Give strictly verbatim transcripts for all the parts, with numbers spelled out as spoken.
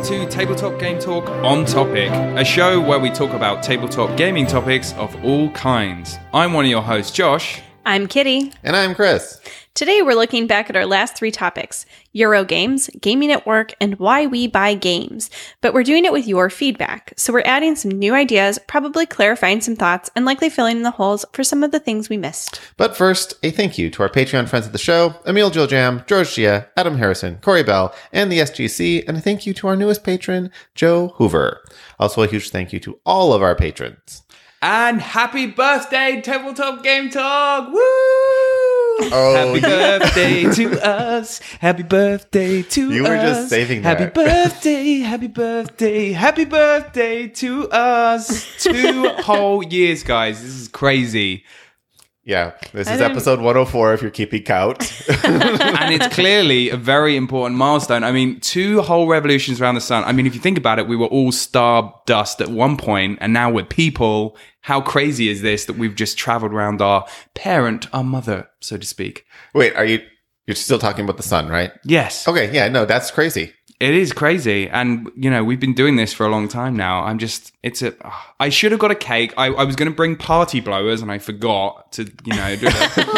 welcome to Tabletop Game Talk On Topic, a show where we talk about tabletop gaming topics of all kinds. I'm one of your hosts, Josh. I'm Kitty. And I'm Chris. Today we're looking back at our last three topics, Euro games, gaming at work, and why we buy games. But we're doing it with your feedback, so we're adding some new ideas, probably clarifying some thoughts, and likely filling in the holes for some of the things we missed. But first, a thank you to our Patreon friends of the show, Emil Jiljam, George Gia, Adam Harrison, Corey Bell, and the S G C, and a thank you to our newest patron, Joe Hoover. Also a huge thank you to all of our patrons. And happy birthday, Tabletop Game Talk! Woo! Oh, happy birthday to us. Happy birthday to us. You were just saving that. Happy birthday, happy birthday, happy birthday to us. Two whole years, guys. This is crazy. Yeah, this I is didn't- episode one oh four if you're keeping count. And it's clearly a very important milestone. I mean, two whole revolutions around the sun. I mean, if you think about it, we were all stardust at one point, and now we're people. How crazy is this that we've just traveled around our parent, our mother, so to speak? Wait, are you, you're still talking about the sun, right? Yes. Okay, yeah, no, that's crazy. It is crazy. And, you know, we've been doing this for a long time now. I'm just, it's a, I should have got a cake. I, I was going to bring party blowers and I forgot to, you know, do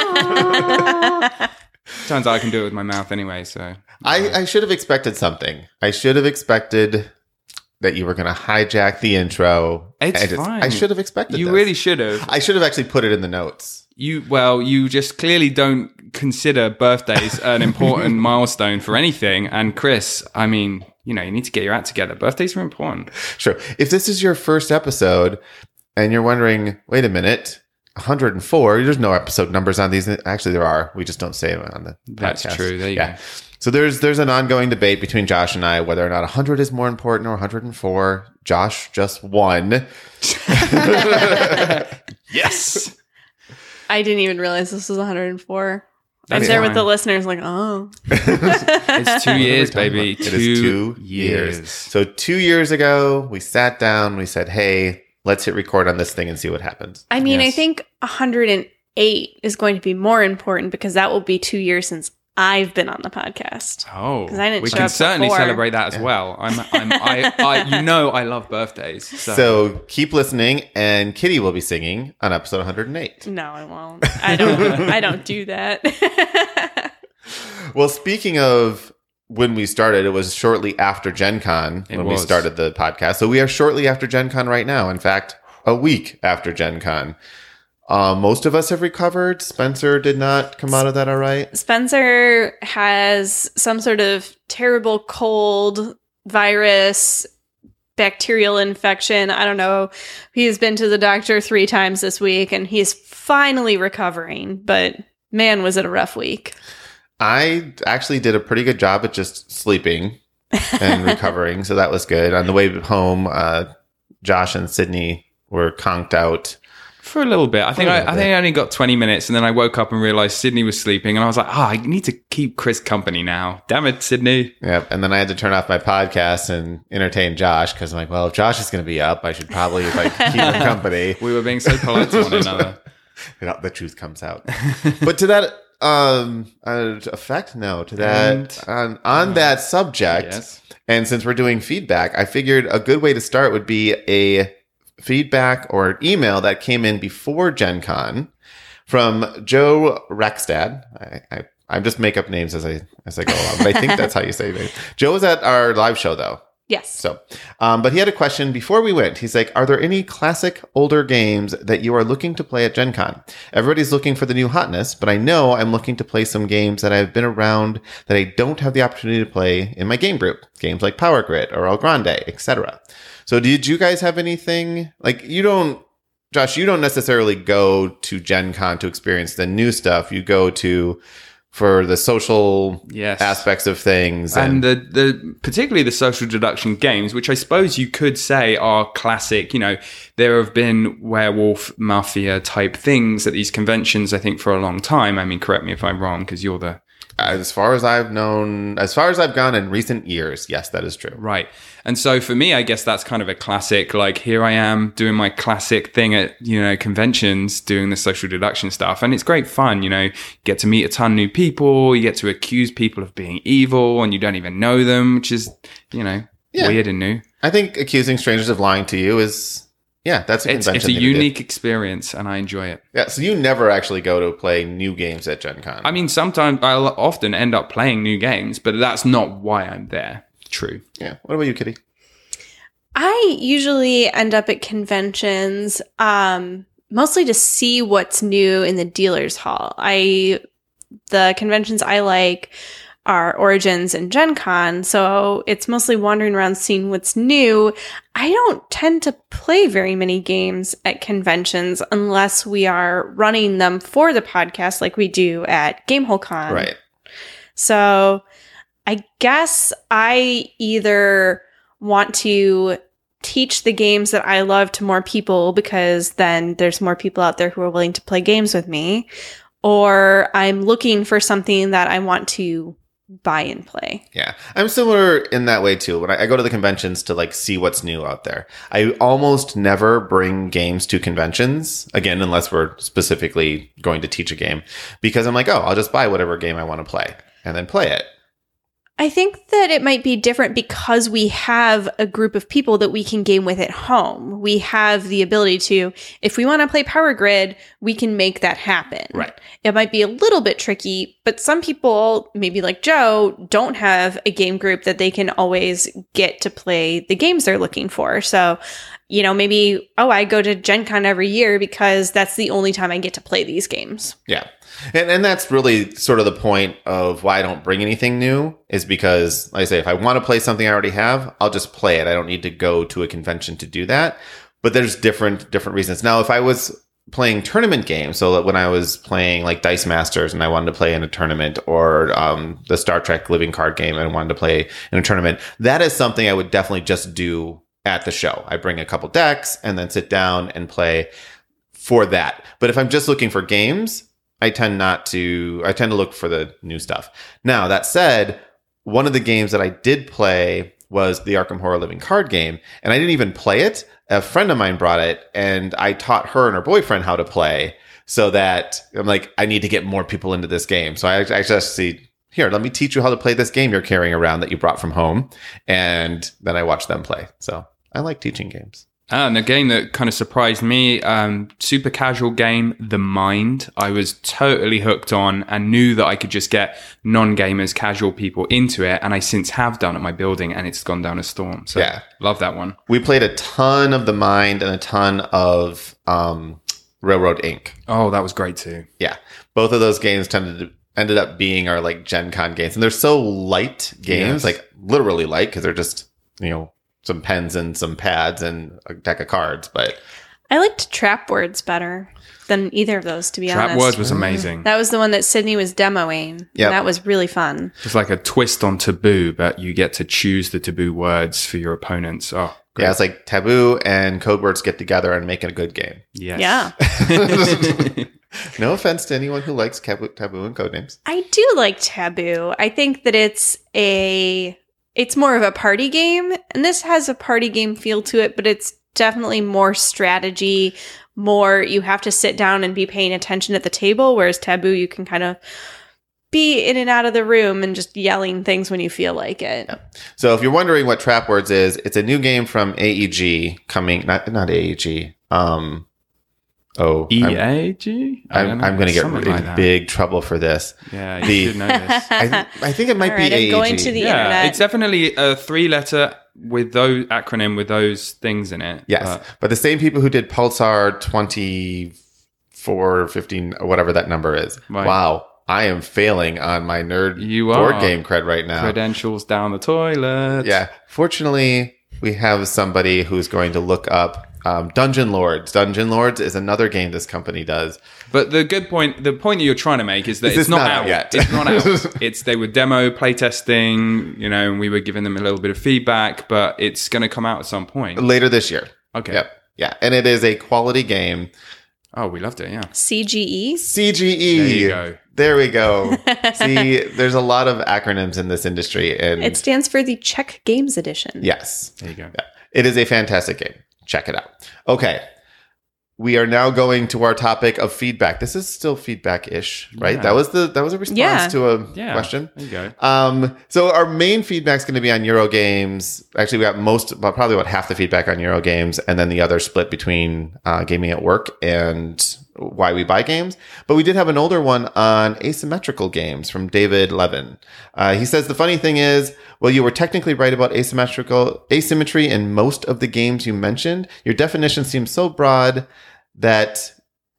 that. Turns out I can do it with my mouth anyway, so. I, I should have expected something. I should have expected that you were going to hijack the intro. It's and fine. I should have expected You this. really should have. I should have actually put it in the notes. You, well, you just clearly don't consider birthdays an important milestone for anything. And Chris, I mean, you know, you need to get your act together. Birthdays are important. Sure. If this is your first episode and you're wondering, wait a minute, one hundred four, there's no episode numbers on these. Actually, there are. We just don't say them on the That's podcast. true. There you yeah. go. So there's there's an ongoing debate between Josh and I whether or not one hundred is more important or one hundred four. Josh just won. Yes. I didn't even realize this was one hundred four. I'm That's there fine. with the listeners like, oh. It's two years, baby. It is two years. years. So two years ago, we sat down. We said, hey, let's hit record on this thing and see what happens. I mean, I Yes. think one hundred eight is going to be more important because that will be two years since I've been on the podcast. Oh, 'Cause I didn't we show can up certainly before. celebrate that as well. I'm, I'm, I, I, you know, I love birthdays. So, So keep listening, and Kitty will be singing on episode one hundred eight. No, I won't. I don't. I don't do that. Well, speaking of when we started, it was shortly after Gen Con It when we was. started the podcast. So we are shortly after Gen Con right now. In fact, a week after Gen Con. Uh, most of us have recovered. Spencer did not come out of that all right. Spencer has some sort of terrible cold, virus, bacterial infection. I don't know. He's been to the doctor three times this week and he's finally recovering, but man, was it a rough week. I actually did a pretty good job at just sleeping and recovering. So that was good. On the way home, uh, Josh and Sydney were conked out. for a little bit, I think a I, little I think bit. I only got twenty minutes, and then I woke up and realized Sydney was sleeping, and I was like, "Ah, oh, I need to keep Chris company now. Damn it, Sydney." Yeah, and then I had to turn off my podcast and entertain Josh because I'm like, well, if Josh is going to be up, I should probably like keep him company. We were being so polite to one another. You know, the truth comes out. But to that um uh, effect, no, to that on on that subject, Yes. and since we're doing feedback, I figured a good way to start would be a feedback or an email that came in before Gen Con from Joe Rexstad. I, I I just make up names as I as I go along, but I think that's how you say it. Joe was at our live show though. Yes. So, um, but he had a question before we went. He's like, are there any classic older games that you are looking to play at Gen Con? Everybody's looking for the new hotness, but I know I'm looking to play some games that have been around that I don't have the opportunity to play in my game group. Games like Power Grid or El Grande, et cetera. So did you guys have anything? Like, you don't, Josh, you don't necessarily go to Gen Con to experience the new stuff. You go to for the social Yes. aspects of things. And the, the particularly the social deduction games, which I suppose you could say are classic. You know, there have been werewolf mafia type things at these conventions, I think, for a long time. I mean, correct me if I'm wrong, because you're the As far as I've known, as far as I've gone in recent years, yes, that is true. right. And so for me, I guess that's kind of a classic, like, here I am doing my classic thing at, you know, conventions, doing the social deduction stuff. And it's great fun, you know, you get to meet a ton of new people, you get to accuse people of being evil and you don't even know them, which is, you know, Yeah. weird and new. I think accusing strangers of lying to you is, yeah, that's a It's, convention. it's a thing to do. unique experience, and I enjoy it. Yeah, so you never actually go to play new games at Gen Con. I mean, sometimes I'll often end up playing new games, but that's not why I'm there. True. Yeah. What about you, Kitty? I usually end up at conventions um, mostly to see what's new in the dealer's hall. I the conventions I like are Origins and Gen Con, so it's mostly wandering around seeing what's new. I don't tend to play very many games at conventions unless we are running them for the podcast like we do at GameholeCon. Right. So I guess I either want to teach the games that I love to more people because then there's more people out there who are willing to play games with me, or I'm looking for something that I want to buy and play. Yeah. I'm similar in that way too. When I, I go to the conventions to like see what's new out there, I almost never bring games to conventions, again, unless we're specifically going to teach a game, because I'm like, oh, I'll just buy whatever game I want to play and then play it. I think that it might be different because we have a group of people that we can game with at home. We have the ability to, if we want to play Power Grid, we can make that happen. Right. It might be a little bit tricky, but some people, maybe like Joe, don't have a game group that they can always get to play the games they're looking for. So, you know, maybe, oh, I go to Gen Con every year because that's the only time I get to play these games. Yeah. And and that's really sort of the point of why I don't bring anything new, is because, like I say, if I want to play something I already have, I'll just play it. I don't need to go to a convention to do that. But there's different different reasons. Now, if I was playing tournament games, so that when I was playing like Dice Masters and I wanted to play in a tournament, or um, the Star Trek Living Card game and I wanted to play in a tournament, that is something I would definitely just do at the show. I bring a couple decks and then sit down and play for that. But if I'm just looking for games, I tend not to, I tend to look for the new stuff. Now, that said, one of the games that I did play was the Arkham Horror Living Card game, and I didn't even play it. A friend of mine brought it, and I taught her and her boyfriend how to play, so that I'm like, I need to get more people into this game. So I, I just see, here, let me teach you how to play this game you're carrying around that you brought from home. And then I watch them play. So I like teaching games. Ah, and a game that kind of surprised me, um, super casual game, The Mind. I was totally hooked on and knew that I could just get non-gamers, casual people into it. And I since have done at my building, and it's gone down a storm. So Yeah. love that one. We played a ton of The Mind and a ton of um, Railroad Incorporated. Oh, that was great too. Yeah. Both of those games tended to ended up being our like Gen Con games. And they're so light games, Yes. like literally light, because they're just, you know, some pens and some pads and a deck of cards. But I liked Trap Words better than either of those, to be Trap honest. Words was amazing. That was the one that Sydney was demoing. Yep. And that was really fun. It's like a twist on taboo, but you get to choose the taboo words for your opponents. Oh, great. yeah, it's like Taboo and Code Words get together and make it a good game. Yes. Yeah. No offense to anyone who likes taboo, taboo and Codenames. I do like Taboo. I think that it's a it's more of a party game, and this has a party game feel to it, but it's definitely more strategy, more you have to sit down and be paying attention at the table, whereas Taboo you can kind of be in and out of the room and just yelling things when you feel like it. Yeah. So if you're wondering what Trap Words is, it's a new game from A E G coming, not not A E G. Um, oh, E I'm, A G? I I'm, don't know. I'm going to get Something in like that. big trouble for this. Yeah, you The- should know this. I, th- I think it might All be right, A I'm E G. going to the Yeah, internet. it's definitely a three-letter with those acronym with those things in it. Yes, But but the same people who did Pulsar twenty-four, fifteen, or whatever that number is. Right. Wow, I am failing on my nerd You board are. game cred right now. credentials down the toilet. Yeah, fortunately, we have somebody who's going to look up um, Dungeon Lords. Dungeon Lords is another game this company does. But the good point, the point that you're trying to make is that Is it's this not, not out out yet? It's not out. It's they were demo playtesting, you know, and we were giving them a little bit of feedback, but it's going to come out at some point. Later this year. Okay. Yep. Yeah, and it is a quality game. Oh, we loved it. Yeah. C G E. C G E. There you go. There we go. See, there's a lot of acronyms in this industry, and It stands for the Czech Games Edition. yes, There you go. it is a fantastic game. Check it out. Okay. we are now going to our topic of feedback. This is still feedback-ish, right? Yeah. That was the that was a response Yeah. to a Yeah. question. There you go. Um, so our main feedback is going to be on Euro games. Actually, we got most, about probably about half the feedback on Euro games, and then the other split between uh, gaming at work and why we buy games. But we did have an older one on asymmetrical games from David Levin. Uh, he says the funny thing is, well, you were technically right about asymmetrical asymmetry in most of the games you mentioned. Your definition seems so broad that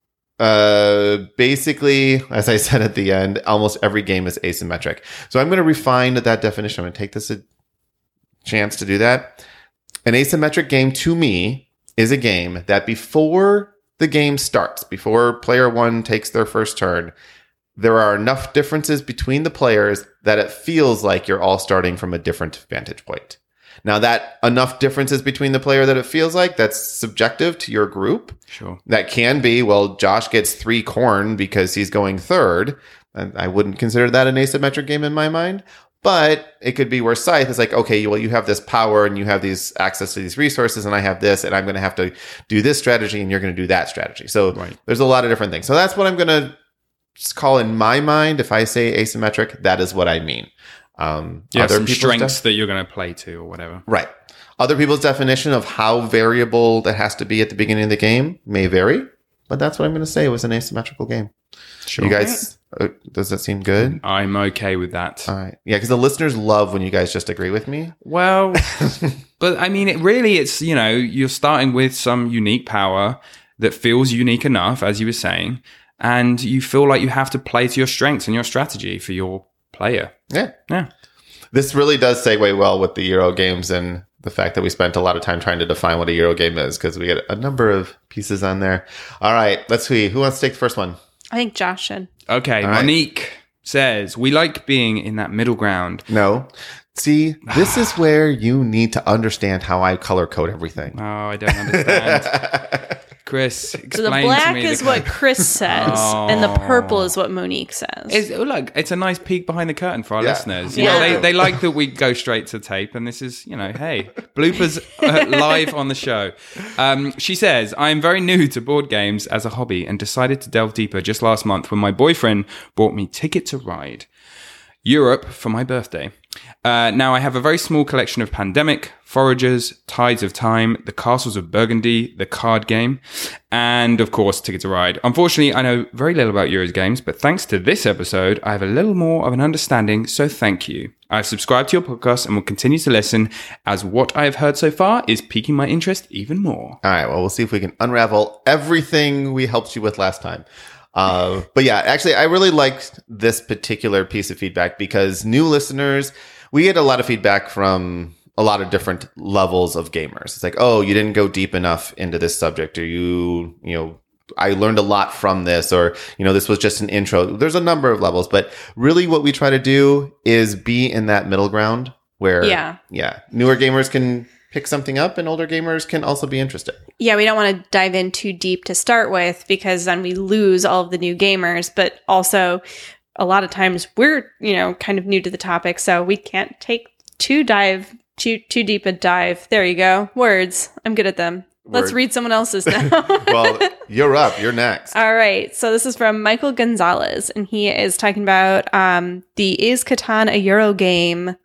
uh, basically, as I said at the end, almost every game is asymmetric. So I'm going to refine that definition. I'm going to take this a chance to do that. An asymmetric game to me is a game that before the game starts, before player one takes their first turn, there are enough differences between the players that it feels like you're all starting from a different vantage point. Now, that enough differences between the player that it feels like, that's subjective to your group. Sure. That can be, well, Josh gets three corn because he's going third. And I wouldn't consider that an asymmetric game in my mind. But it could be where Scythe is like, okay, well, you have this power and you have these access to these resources and I have this and I'm going to have to do this strategy and you're going to do that strategy. So Right. there's a lot of different things. So that's what I'm going to call in my mind. If I say asymmetric, that is what I mean. Um, Yeah, other some people's strengths def- that you're going to play to or whatever. Right. Other people's definition of how variable that has to be at the beginning of the game may vary, but that's what I'm going to say was an asymmetrical game. Sure. You guys, uh, does that seem good? I'm okay with that. All right. Yeah, because the listeners love when you guys just agree with me. Well, but I mean, it really, it's, you know, you're starting with some unique power that feels unique enough, as you were saying, and you feel like you have to play to your strengths and your strategy for your player. Yeah. Yeah. This really does segue well with the Euro games and the fact that we spent a lot of time trying to define what a Euro game is because we get a number of pieces on there. All right. Let's see. Who wants to take the first one? I think Josh should. Okay. All right. Monique says, we like being in that middle ground. No. See, this is where you need to understand how I color code everything. Oh, I don't understand. Chris, explain So the to black me. is the- what Chris says, and the purple Oh. is what Monique says. It's, look, it's a nice peek behind the curtain for our Yeah. listeners. You Yeah. know, they, they like that we go straight to tape, and this is, you know, hey, bloopers uh, live on the show. Um, she says, I am very new to board games as a hobby and decided to delve deeper just last month when my boyfriend bought me Ticket to Ride Europe for my birthday. Uh, now I have a very small collection of Pandemic, Foragers, Tides of Time, The Castles of Burgundy, the card game, and of course Ticket to Ride. Unfortunately, I know very little about Euros games, but thanks to this episode, I have a little more of an understanding, so thank you. I've subscribed to your podcast and will continue to listen as what I have heard so far is piquing my interest even more. All right. Well, we'll see if we can unravel everything we helped you with last time. Uh, but yeah, actually, I really liked this particular piece of feedback because new listeners, we get a lot of feedback from a lot of different levels of gamers. It's like, oh, you didn't go deep enough into this subject, or you, you know, I learned a lot from this, or, you know, this was just an intro. There's a number of levels, but really what we try to do is be in that middle ground where, Yeah. yeah, newer gamers can pick something up and older gamers can also be interested. Yeah, we don't want to dive in too deep to start with because then we lose all of the new gamers. But also, a lot of times we're, you know, kind of new to the topic, so we can't take too dive too too deep a dive. There you go, words. I'm good at them. Let's Word. read someone else's now. Well, you're up. You're next. All right. So this is from Michael Gonzalez, and he is talking about um, the Is Catan a Euro game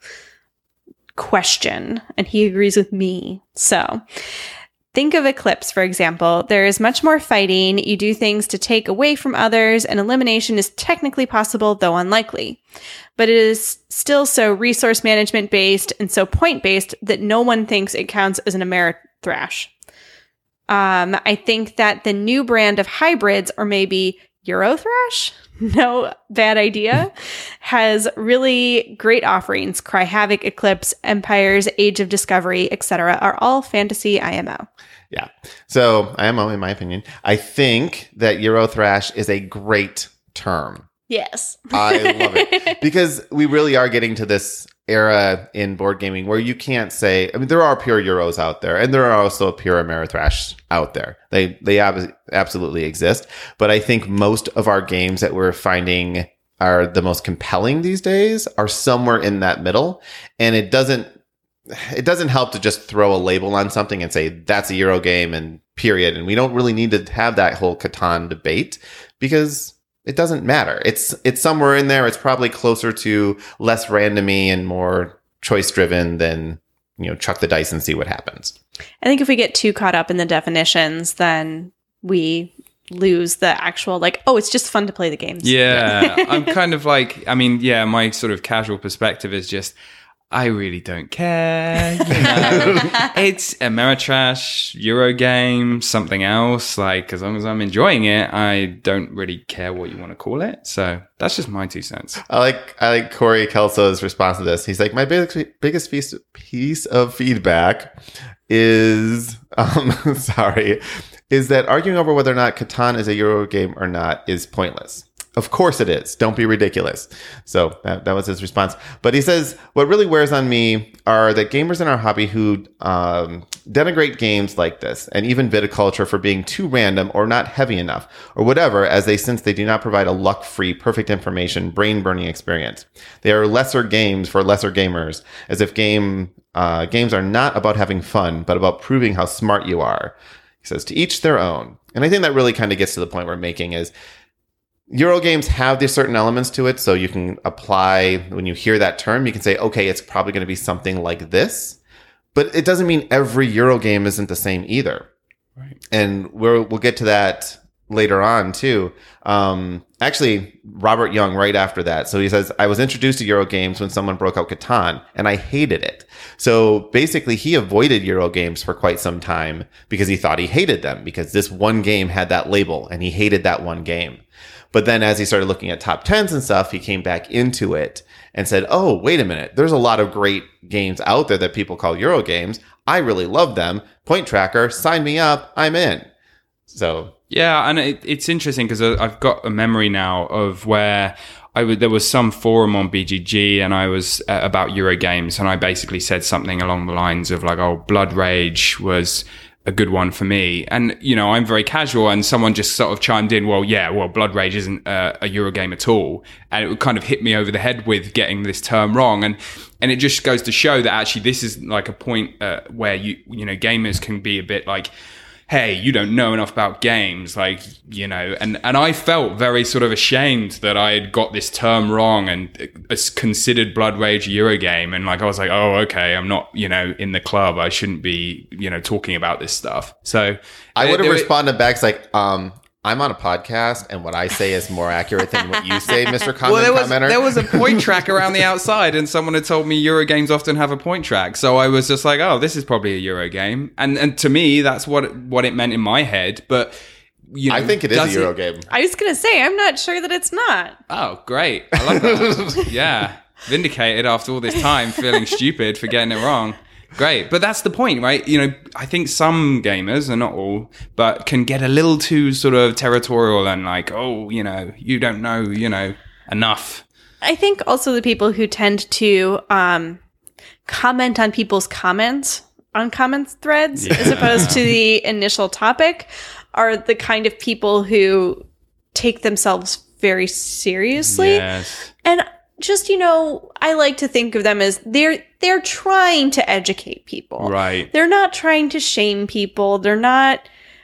question, and he agrees with me. So think of Eclipse, for example. There is much more fighting. You do things to take away from others, and elimination is technically possible, though unlikely. But it is still so resource management based and so point based that no one thinks it counts as an Ameritrash. Um, I think that the new brand of hybrids, or maybe Eurothrash, no bad idea, has really great offerings. Cry Havoc, Eclipse, Empires, Age of Discovery, et cetera are all fantasy I M O. Yeah. So I am, in my opinion, I think that Eurothrash is a great term. Yes. I love it because we really are getting to this era in board gaming where you can't say, I mean, there are pure Euros out there and there are also pure Ameritrash out there. They, they ab- absolutely exist. But I think most of our games that we're finding are the most compelling these days are somewhere in that middle. And it doesn't, it doesn't help to just throw a label on something and say that's a Euro game and period. And we don't really need to have that whole Catan debate because it doesn't matter. It's it's somewhere in there. It's probably closer to less randomy and more choice driven than, you know, chuck the dice and see what happens. I think if we get too caught up in the definitions, then we lose the actual, like, oh, it's just fun to play the games. Yeah, I'm kind of like, I mean, yeah, my sort of casual perspective is just, I really don't care. You know? It's Ameritrash, Euro game, something else. Like, as long as I'm enjoying it, I don't really care what you want to call it. So that's just my two cents. I like I like Corey Kelso's response to this. He's like, my big, biggest piece, piece of feedback is, um, sorry, is that arguing over whether or not Catan is a Euro game or not is pointless. Of course it is. Don't be ridiculous. So that, that was his response. But he says, what really wears on me are that gamers in our hobby who um, denigrate games like this, and even viticulture for being too random or not heavy enough, or whatever, as they since they do not provide a luck-free, perfect information, brain-burning experience. They are lesser games for lesser gamers, as if game uh, games are not about having fun, but about proving how smart you are. He says, to each their own. And I think that really kind of gets to the point we're making is, Euro games have these certain elements to it, so you can apply, when you hear that term, you can say, okay, it's probably going to be something like this, but it doesn't mean every Euro game isn't the same either. Right. And we'll, we'll get to that later on too. Um, actually, Robert Young right after that. So he says, I was introduced to Euro games when someone broke out Catan, and I hated it. So basically, he avoided Euro games for quite some time because he thought he hated them, because this one game had that label, and he hated that one game. But then as he started looking at top tens and stuff, he came back into it and said, oh, wait a minute. There's a lot of great games out there that people call Euro games. I really love them. Point Tracker, sign me up. I'm in. So yeah, and it, it's interesting because I've got a memory now of where I would, there was some forum on B G G and I was uh, about Euro games, and I basically said something along the lines of like, oh, Blood Rage was a good one for me. And, you know, I'm very casual, and someone just sort of chimed in, well, yeah, well, Blood Rage isn't uh, a Euro game at all. And it would kind of hit me over the head with getting this term wrong. And, and it just goes to show that actually this is like a point uh, where you, you know, gamers can be a bit like, hey, you don't know enough about games, like, you know, and, and I felt very sort of ashamed that I had got this term wrong and uh, considered Blood Rage a Euro game. And like, I was like, oh, okay, I'm not, you know, in the club. I shouldn't be, you know, talking about this stuff. So I would have there- responded back like, um, I'm on a podcast, and what I say is more accurate than what you say, Mister Comment Well, there was, commenter. there was a point track around the outside, and someone had told me Euro games often have a point track. So I was just like, oh, this is probably a Euro game. And and to me, that's what what it meant in my head. But, you know, I think it is a does Euro it- game. I was going to say, I'm not sure that it's not. Oh, great. I love that. Yeah. Vindicated after all this time, feeling stupid for getting it wrong. Great. But that's the point, right? You know, I think some gamers, and not all, but can get a little too sort of territorial and like, oh, you know, you don't know, you know, enough. I think also the people who tend to um, comment on people's comments on comments threads Yeah. as opposed to the initial topic are the kind of people who take themselves very seriously. Yes. And just, you know, I like to think of them as they're they're trying to educate people. Right. They're not trying to shame people. They're not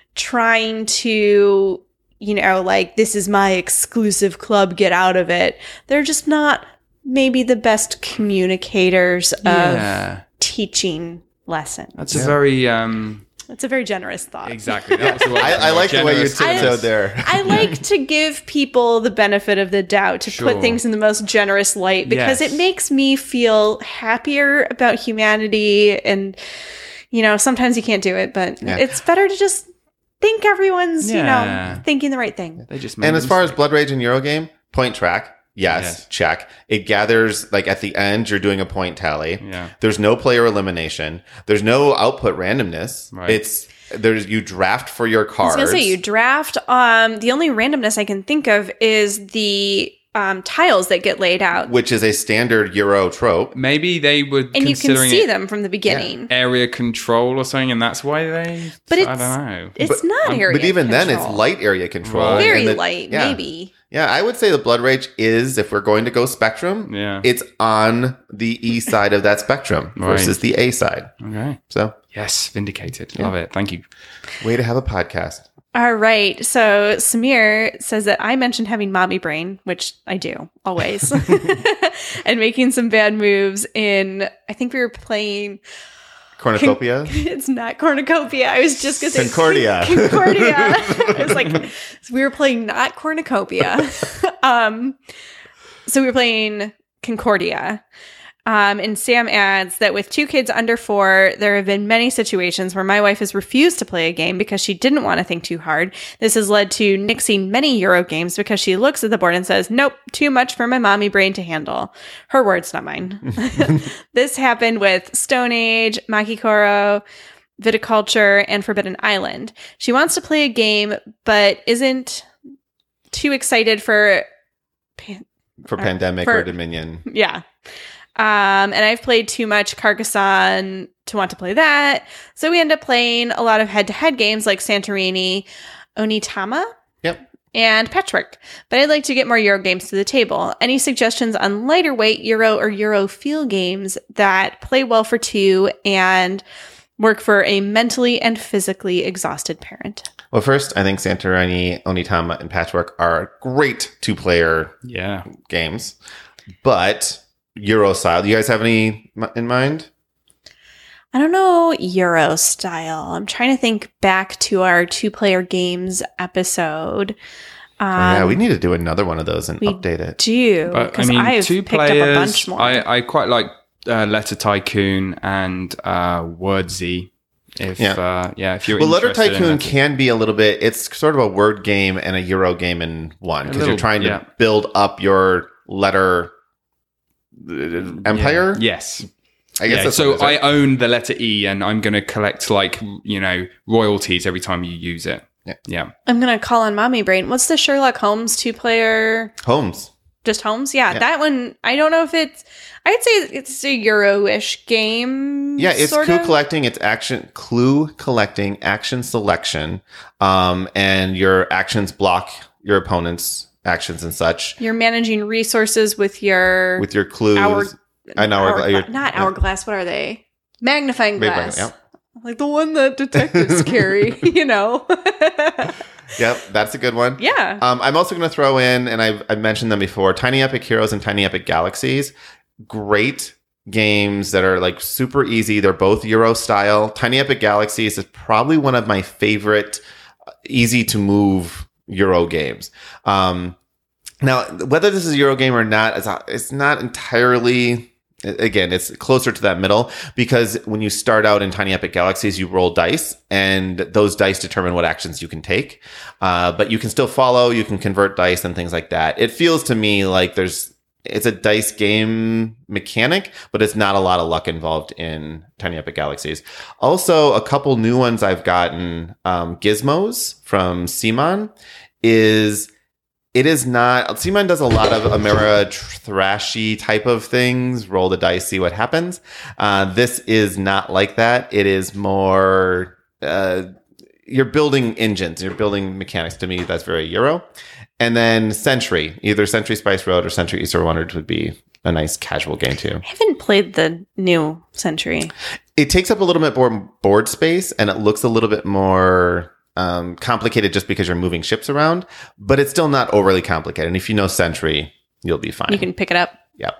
trying to, you know, like, this is my exclusive club, get out of it. They're just not maybe the best communicators of Yeah. teaching lessons. That's a very, um, That's a very generous thought. exactly. That was the word. I, I like the way you Generous. tiptoed there. I like to give people the benefit of the doubt, to Sure. put things in the most generous light, because Yes. it makes me feel happier about humanity. And, you know, sometimes you can't do it, but Yeah. it's better to just think everyone's, you Yeah. know, thinking the right thing. They just made And a as far as mistake. Blood Rage and Eurogame, point track. Yes, Yes. check. It gathers, like at the end, you're doing a point tally. Yeah. There's no player elimination. There's no output randomness. Right. It's, there's, you draft for your I cards. was gonna say you draft. Um, the only randomness I can think of is the um, tiles that get laid out, which is a standard Euro trope. Maybe they were and you can considering see it them from the beginning. area control or something, and that's why they. But I it's- don't know. It's not area, But even then, it's control. light area control. Right. Very And the- light, yeah. maybe. Yeah, I would say the Blood Rage is, if we're going to go spectrum, Yeah. it's on the E side of that spectrum versus Right. the A side. Okay. So, Yes, vindicated. Yeah. Love it. Thank you. way to have a podcast. All right. So Samir says that I mentioned having mommy brain, which I do always, and making some bad moves in, I think we were playing. Cornucopia? It's not cornucopia. I was just going to say Concordia. Concordia. I was like, so we were playing not cornucopia. um, so we were playing Concordia. Um, and Sam adds that with two kids under four, there have been many situations where my wife has refused to play a game because she didn't want to think too hard. This has led to nixing many Euro games because she looks at the board and says, nope, too much for my mommy brain to handle. Her words, not mine. This happened with Stone Age, Makikoro, Viticulture, and Forbidden Island. She wants to play a game, but isn't too excited for... For Pandemic For- or Dominion. Yeah. Um, and I've played too much Carcassonne to want to play that. So we end up playing a lot of head-to-head games like Santorini, Onitama, Yep. and Patchwork. But I'd like to get more Euro games to the table. Any suggestions on lighter weight Euro or Euro feel games that play well for two and work for a mentally and physically exhausted parent? Well, first, I think Santorini, Onitama, and Patchwork are great two-player Yeah. games. But Euro style, do you guys have any m- in mind? I don't know Euro style. I'm trying to think back to our two-player games episode. Um, Oh, yeah, we need to do another one of those and we update it. do But I because mean, I've two picked players. up a bunch more. I, I quite like uh, Letter Tycoon and uh, Wordsy. If Yeah. uh, yeah, if you're Well, Letter interested in Tycoon that. can be a little bit, it's sort of a word game and a Euro game in one. A Because you're little, trying to yeah. build up your letter uh, empire. Yeah. Yes. I guess Yeah, that's so what it is, right? I own the letter E, and I'm going to collect like you know royalties every time you use it. Yeah. Yeah. I'm gonna call on Mommy Brain. What's the Sherlock Holmes two-player? Holmes. Just Holmes? Yeah, Yeah. that one. I don't know if it's. I'd say it's a Euro-ish game. Yeah, it's sort clue of. collecting, it's action clue collecting, action selection, um, and your actions block your opponent's actions and such You're managing resources with your with your clues. hour, an hour- hourgla- your- not yeah. hourglass. What are they? Magnifying Big glass. bang, Like the one that detectives carry. You know. Yep, that's a good one. Yeah. Um, I'm also going to throw in, and I've, I've mentioned them before, Tiny Epic Heroes and Tiny Epic Galaxies. Great games that are like super easy. They're both Euro style. Tiny Epic Galaxies is probably one of my favorite uh, easy to move Euro games. Um, now, whether this is a Euro game or not, it's, it's not entirely... Again, it's closer to that middle because when you start out in Tiny Epic Galaxies, you roll dice and those dice determine what actions you can take. Uh, but you can still follow, you can convert dice and things like that. It feels to me like there's, it's a dice game mechanic, but it's not a lot of luck involved in Tiny Epic Galaxies. Also, a couple new ones I've gotten, um, Gizmos from Simon is... It is not. Simon does a lot of Ameritrashy type of things. Roll the dice, see what happens. Uh, this is not like that. It is more. Uh, you're building engines. You're building mechanics. To me, that's very Euro. And then Century, either Century Spice Road or Century Eastern Wonders would be a nice casual game too. I haven't played the new Century. It takes up a little bit more board space, and it looks a little bit more. Um, complicated just because you're moving ships around, but it's still not overly complicated. And if you know Century, you'll be fine. You can pick it up. Yep.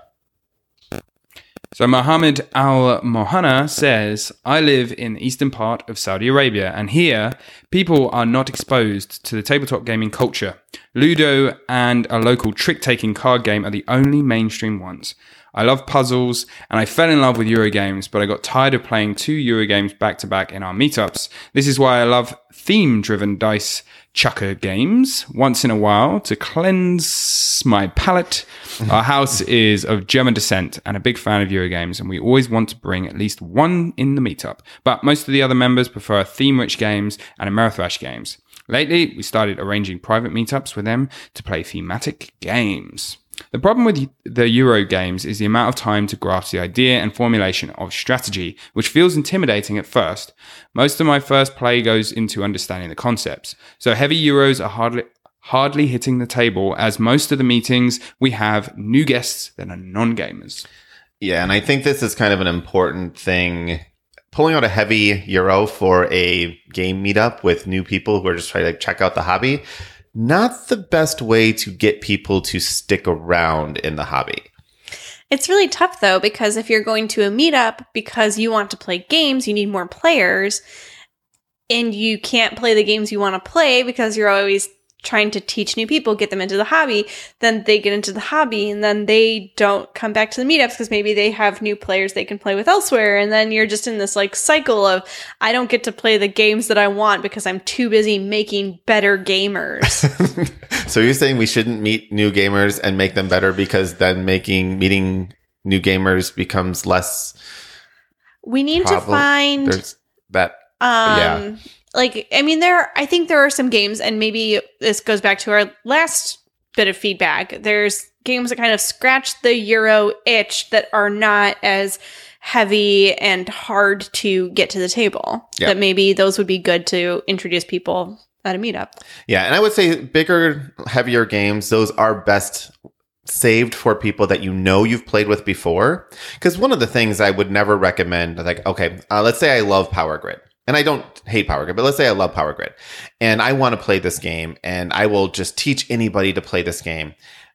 So Mohammed Al Mohana says, I live in the eastern part of Saudi Arabia, and here people are not exposed to the tabletop gaming culture. Ludo and a local trick-taking card game are the only mainstream ones. I love puzzles, and I fell in love with Eurogames, but I got tired of playing two Eurogames back-to-back in our meetups. This is why I love theme-driven dice chucker games once in a while to cleanse my palate. Our house is of German descent and a big fan of Eurogames, and we always want to bring at least one in the meetup. But most of the other members prefer theme-rich games and Ameritrash games. Lately, we started arranging private meetups with them to play thematic games. The problem with the Euro games is the amount of time to grasp the idea and formulation of strategy, which feels intimidating at first. Most of my first play goes into understanding the concepts. So heavy Euros are hardly hardly hitting the table, as most of the meetings we have new guests that are non-gamers. Yeah, and I think this is kind of an important thing. Pulling out a heavy Euro for a game meetup with new people who are just trying to like, check out the hobby, not the best way to get people to stick around in the hobby. It's really tough, though, because if you're going to a meetup because you want to play games, you need more players, and you can't play the games you want to play because you're always trying to teach new people, get them into the hobby, then they get into the hobby, and then they don't come back to the meetups because maybe they have new players they can play with elsewhere, and then you're just in this like cycle of, I don't get to play the games that I want because I'm too busy making better gamers. So you're saying we shouldn't meet new gamers and make them better because then making meeting new gamers becomes less. We need prob- to find there's that. Um, yeah. Like, I mean, there, I think there are some games, and maybe this goes back to our last bit of feedback. There's games that kind of scratch the Euro itch that are not as heavy and hard to get to the table. Yeah. That maybe those would be good to introduce people at a meetup. Yeah, and I would say bigger, heavier games, those are best saved for people that you know you've played with before. Because one of the things I would never recommend, like, okay, uh, let's say I love Power Grid. And I don't hate Power Grid, but let's say I love Power Grid and I want to play this game and I will just teach anybody to play this game.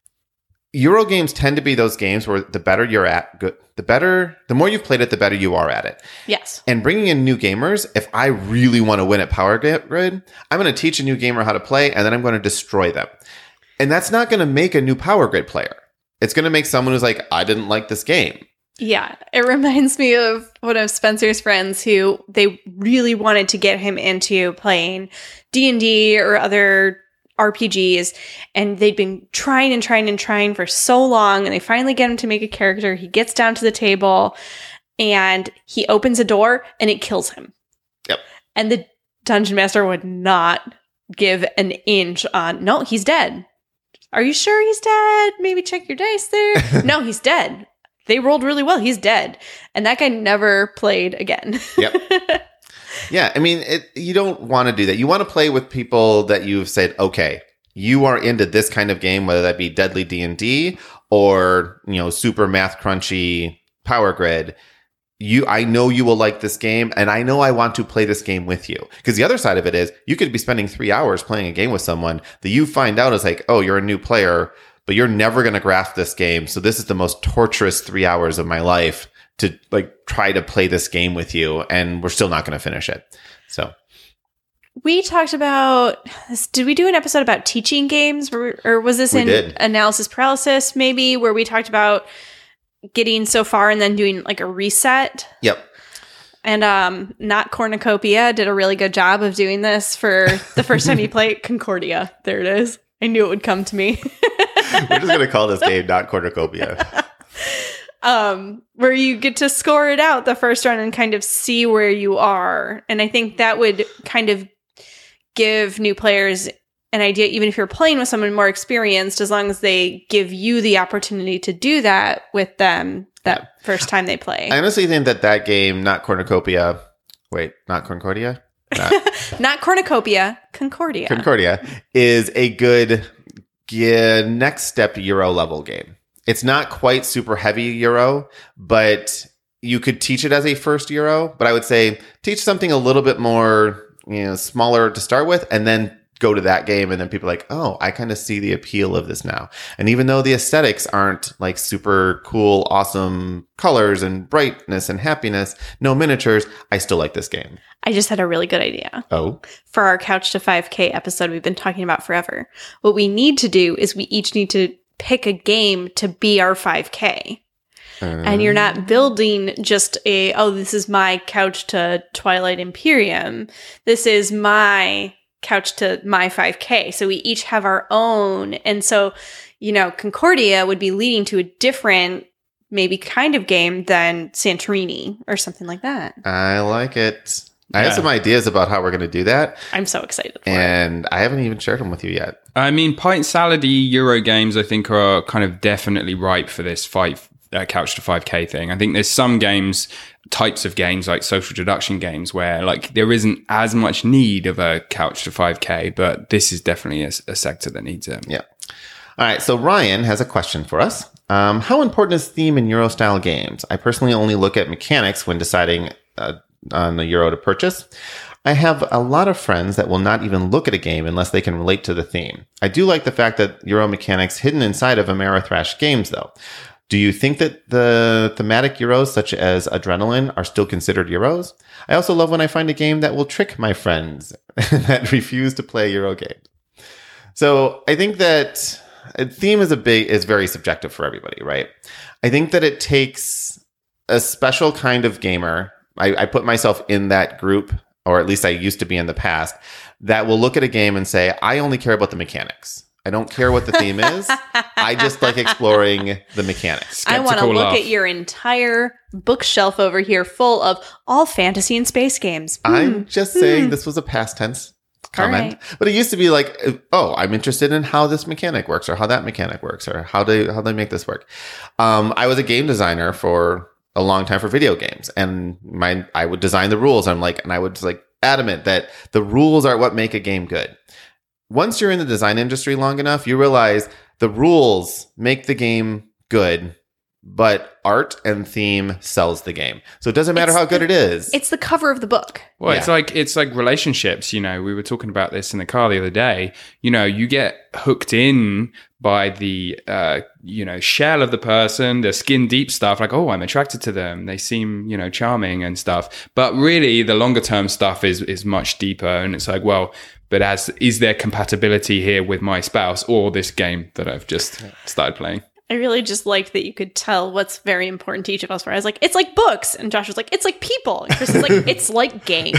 Euro games tend to be those games where the better you're at, good, the better, the more you've played it, the better you are at it. Yes. And bringing in new gamers, if I really want to win at Power Grid, I'm going to teach a new gamer how to play and then I'm going to destroy them. And that's not going to make a new Power Grid player. It's going to make someone who's like, I didn't like this game. Yeah, it reminds me of one of Spencer's friends who they really wanted to get him into playing D and D or other R P Gs, and they'd been trying and trying and trying for so long, and they finally get him to make a character. He gets down to the table, and he opens a door, and it kills him. Yep. And the Dungeon Master would not give an inch on, no, he's dead. Are you sure he's dead? Maybe check your dice there. No, he's dead. They rolled really well. He's dead. And that guy never played again. Yep. Yeah. I mean, it, you don't want to do that. You want to play with people that you've said, okay, you are into this kind of game, whether that be Deadly D and D or, you know, super math crunchy Power Grid. You, I know you will like this game, and I know I want to play this game with you. Because the other side of it is, you could be spending three hours playing a game with someone that you find out is like, oh, you're a new player, but you're never going to grasp this game. So this is the most torturous three hours of my life to like try to play this game with you, and we're still not going to finish it. So we talked about this. Did we do an episode about teaching games, or, or was this we in did. Analysis Paralysis? Maybe where we talked about getting so far and then doing like a reset. Yep. And um, Not Cornucopia did a really good job of doing this for the first time you play Concordia. There it is. I knew it would come to me. We're just going to call this game Not Cornucopia. um, where you get to score it out the first round and kind of see where you are. And I think that would kind of give new players an idea, even if you're playing with someone more experienced, as long as they give you the opportunity to do that with them that yeah. first time they play. I honestly think that that game, Not Cornucopia, wait, Not Concordia? Not, not Cornucopia, Concordia. Concordia is a good yeah, next step Euro level game. It's not quite super heavy Euro, but you could teach it as a first Euro. But I would say teach something a little bit more, you know, smaller to start with, and then go to that game, and then people are like, oh, I kind of see the appeal of this now. And even though the aesthetics aren't like super cool, awesome colors and brightness and happiness, no miniatures, I still like this game. I just had a really good idea. Oh? For our Couch to five K episode we've been talking about forever. What we need to do is we each need to pick a game to be our five K. Uh, and you're not building just a, oh, this is my Couch to Twilight Imperium. This is my Couch to my five K. So we each have our own. And so, you know, Concordia would be leading to a different, maybe kind of game than Santorini or something like that. I like it. I Yeah. have some ideas about how we're going to do that. I'm so excited for And it. I haven't even shared them with you yet. I mean, pint salady Euro games, I think, are kind of definitely ripe for this five uh, couch to five K thing. I think there's some games, types of games like social deduction games, where like there isn't as much need of a couch to five K, but this is definitely a, a sector that needs it. Yeah. All right. So Ryan has a question for us. Um, how important is theme in Euro style games? I personally only look at mechanics when deciding uh, on the Euro to purchase. I have a lot of friends that will not even look at a game unless they can relate to the theme. I do like the fact that Euro mechanics hidden inside of Ameritrash games, though. Do you think that the thematic Euros, such as Adrenaline, are still considered Euros? I also love when I find a game that will trick my friends that refuse to play Euro games. So I think that a theme is a big is very subjective for everybody, right? I think that it takes a special kind of gamer. I, I put myself in that group, or at least I used to be in the past, that will look at a game and say, I only care about the mechanics. I don't care what the theme is. I just like exploring the mechanics. I want to Skeptical look laugh. at your entire bookshelf over here full of all fantasy and space games. I'm just saying this was a past tense comment. right. But it used to be like, oh, I'm interested in how this mechanic works, or how that mechanic works, or how they how they make this work. Um, I was a game designer for a long time for video games, and my I would design the rules. I'm like, and I would like adamant that the rules are what make a game good. Once you're in the design industry long enough, you realize the rules make the game good, but art and theme sells the game. So it doesn't matter It's how good the- it is. It's the cover of the book. Well, Yeah. it's like it's like relationships. You know, we were talking about this in the car the other day. You know, you get hooked in by the uh, you know shell of the person, the skin deep stuff. Like, oh, I'm attracted to them. They seem you know charming and stuff. But really, the longer term stuff is is much deeper. And it's like, well, but as is there compatibility here with my spouse or this game that I've just started playing? I really just liked that you could tell what's very important to each of us. Where I was like, it's like books. And Josh was like, it's like people. And Chris is like, it's like games.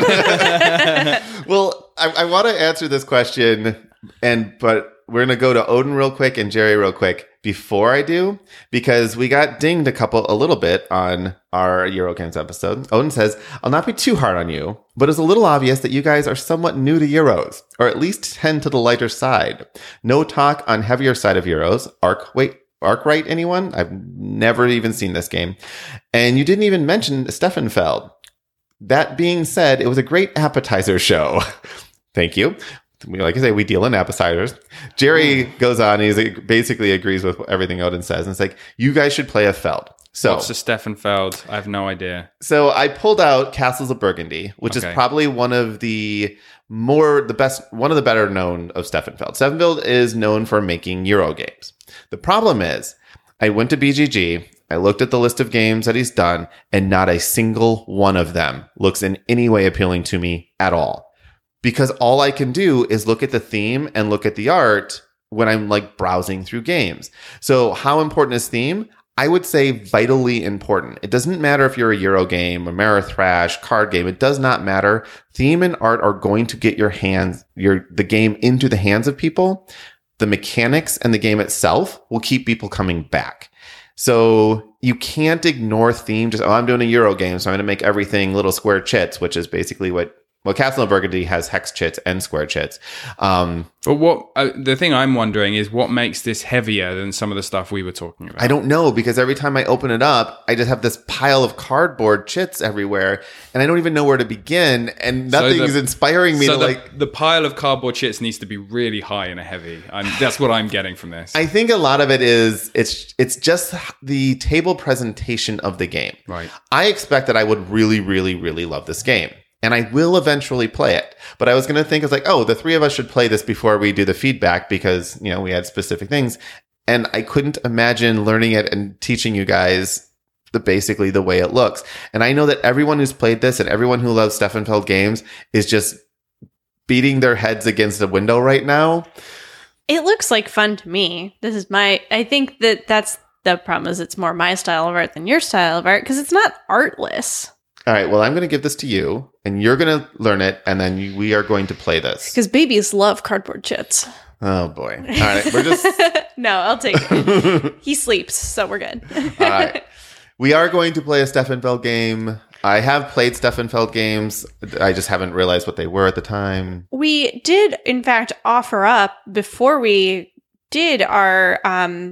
Well, I, I want to answer this question, and but we're going to go to Odin real quick and Jerry real quick before I do, because we got dinged a couple, a little bit on our Eurogames episode. Odin says, I'll not be too hard on you, but it's a little obvious that you guys are somewhat new to Euros, or at least tend to the lighter side. No talk on heavier side of Euros. Arc, wait, Arkwright, anyone? I've never even seen this game. And you didn't even mention Steffenfeld. That being said, it was a great appetizer show. Thank you. Like I say, we deal in appetizers. Jerry goes on. He basically agrees with everything Odin says. And it's like, you guys should play a Feld. So, What's a Steffenfeld? I have no idea. so I pulled out Castles of Burgundy, which Okay. is probably one of the more, the best, one of the better known of Steffenfeld. Steffenfeld is known for making Euro games. The problem is, I went to B G G, I looked at the list of games that he's done, and not a single one of them looks in any way appealing to me at all. Because all I can do is look at the theme and look at the art when I'm like browsing through games. So how important is theme? I would say vitally important. It doesn't matter if you're a Euro game, Ameritrash, card game. It does not matter. Theme and art are going to get your hands, your the game into the hands of people. The mechanics and the game itself will keep people coming back. So you can't ignore theme. Just, oh, I'm doing a Euro game, so I'm going to make everything little square chits, which is basically what Well, Castle of Burgundy has hex chits and square chits. Um, But what uh, the thing I'm wondering is what makes this heavier than some of the stuff we were talking about? I don't know, because every time I open it up, I just have this pile of cardboard chits everywhere, and I don't even know where to begin, and So nothing the- is inspiring me so to the, like... the pile of cardboard chits needs to be really high and heavy. I'm, that's what I'm getting from this. I think a lot of it is, it's it's just the table presentation of the game. Right. I expect that I would really, really, really love this game. And I will eventually play it. But I was going to think, it's like, oh, the three of us should play this before we do the feedback because, you know, we had specific things. And I couldn't imagine learning it and teaching you guys the basically the way it looks. And I know that everyone who's played this and everyone who loves Steffenfeld games is just beating their heads against the window right now. It looks like fun to me. This is my, I think that that's the problem is it's more my style of art than your style of art because it's not artless. All right, well, I'm going to give this to you, and you're going to learn it, and then you, we are going to play this. Because babies love cardboard chits. Oh, boy. All right, we're just... No, I'll take it. He sleeps, so we're good. All right. We are going to play a Steffenfeld game. I have played Steffenfeld games. I just haven't realized what they were at the time. We did, in fact, offer up before we did our um,